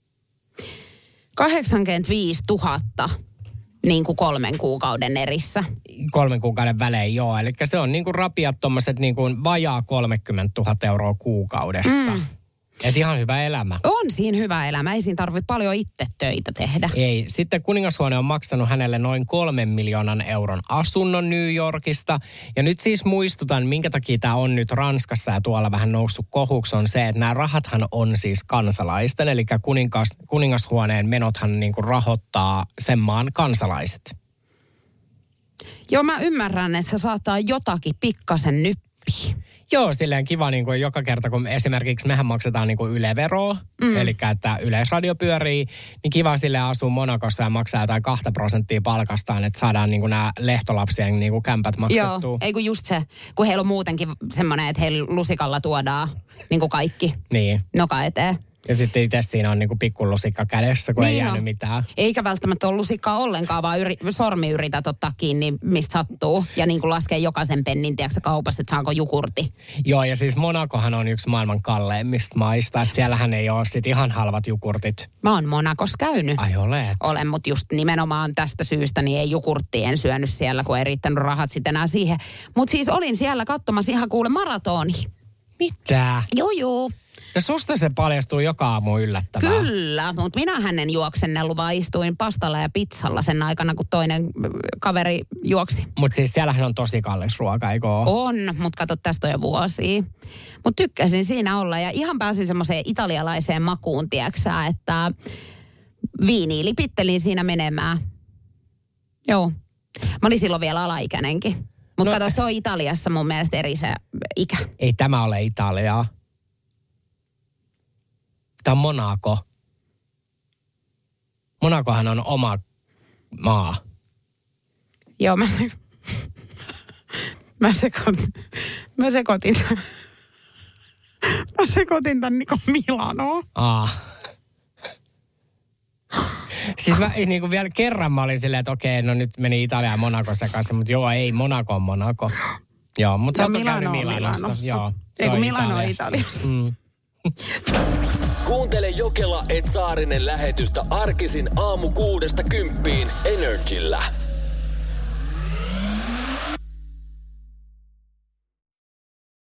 85 000 niin kuin 3 kuukauden erissä. 3 kuukauden välein, joo. Eli se on niin kuin rapiat tommoset niin kuin vajaa 30 000 euroa kuukaudessa. Et ihan hyvä elämä. On siinä hyvä elämä. Ei siinä tarvitse paljon itse töitä tehdä. Ei. Sitten kuningashuone on maksanut hänelle noin 3 miljoonan euron asunnon New Yorkista. Ja nyt siis muistutan, minkä takia tämä on nyt Ranskassa ja tuolla vähän noussut kohuksi, on se, että nämä rahathan on siis kansalaisten. Eli kuningashuoneen menothan niin kuin rahoittaa sen maan kansalaiset. Joo, mä ymmärrän, että se saattaa jotakin pikkasen nyppiä. Joo, silleen kiva niin kuin joka kerta, kun esimerkiksi mehän maksetaan niin kuin Yle-veroa, eli että Yleisradio pyörii, niin kiva silleen asuu Monacossa ja maksaa jotain 2% palkastaan, että saadaan niin kuin nämä lehtolapsien niin kuin kämpät maksettua. Joo, ei kun just se, kun heillä on muutenkin semmoinen, että heillä lusikalla tuodaan niin kuin kaikki noka eteen. Ja sitten itse siinä on niinku pikkulusikka kädessä, kun niin ei jäänyt mitään. Eikä välttämättä ole lusikkaa ollenkaan, vaan sormi yrität ottaa kiinni, mistä sattuu. Ja niin kuin laskee jokaisen pennin, tiedätkö kaupassa, että saako jukurti. Joo, ja siis Monacohan on yksi maailman kalleimmista maista. Että siellähän ei ole sit ihan halvat jukurtit. Mä oon Monacossa käynyt. Ai olet? Olen, mutta just nimenomaan tästä syystä niin ei jukurttia en syönyt siellä, kun ei riittänyt rahat sitten enää siihen. Mutta siis olin siellä katsomassa ihan kuule maratoni. Mitä? Joo. Ja susta se paljastuu joka aamu yllättävää. Kyllä, mutta minä hänen juoksennellut, vaan istuin pastalla ja pizzalla sen aikana, kun toinen kaveri juoksi. Mutta siis siellähän on tosi kallis ruoka, eikö ole? On, mutta kato, tästä on jo vuosia. Mutta tykkäsin siinä olla ja ihan pääsin semmoiseen italialaiseen makuun, tiiäksä, että viiniä lipittelin siinä menemään. Joo. Mä olin silloin vielä alaikäinenkin. Mutta kato, se on Italiassa mun mielestä eri se ikä. Ei tämä ole Italiaa. Tämä on Monaco. Monacohan on oma maa. Joo, mä sekoitin tän niinku Milanoa. Siis mä niinku vielä kerran mä olin silleen, että okei, no nyt meni Italia ja Monaco sekaisin, mutta joo, ei, Monaco on Monaco. Joo, mutta sä oot käynyt Milanossa. Joo, ei kun Milano on Italiassa. Kuuntele Jokela et Saarinen lähetystä arkisin aamu 6–10 Energillä.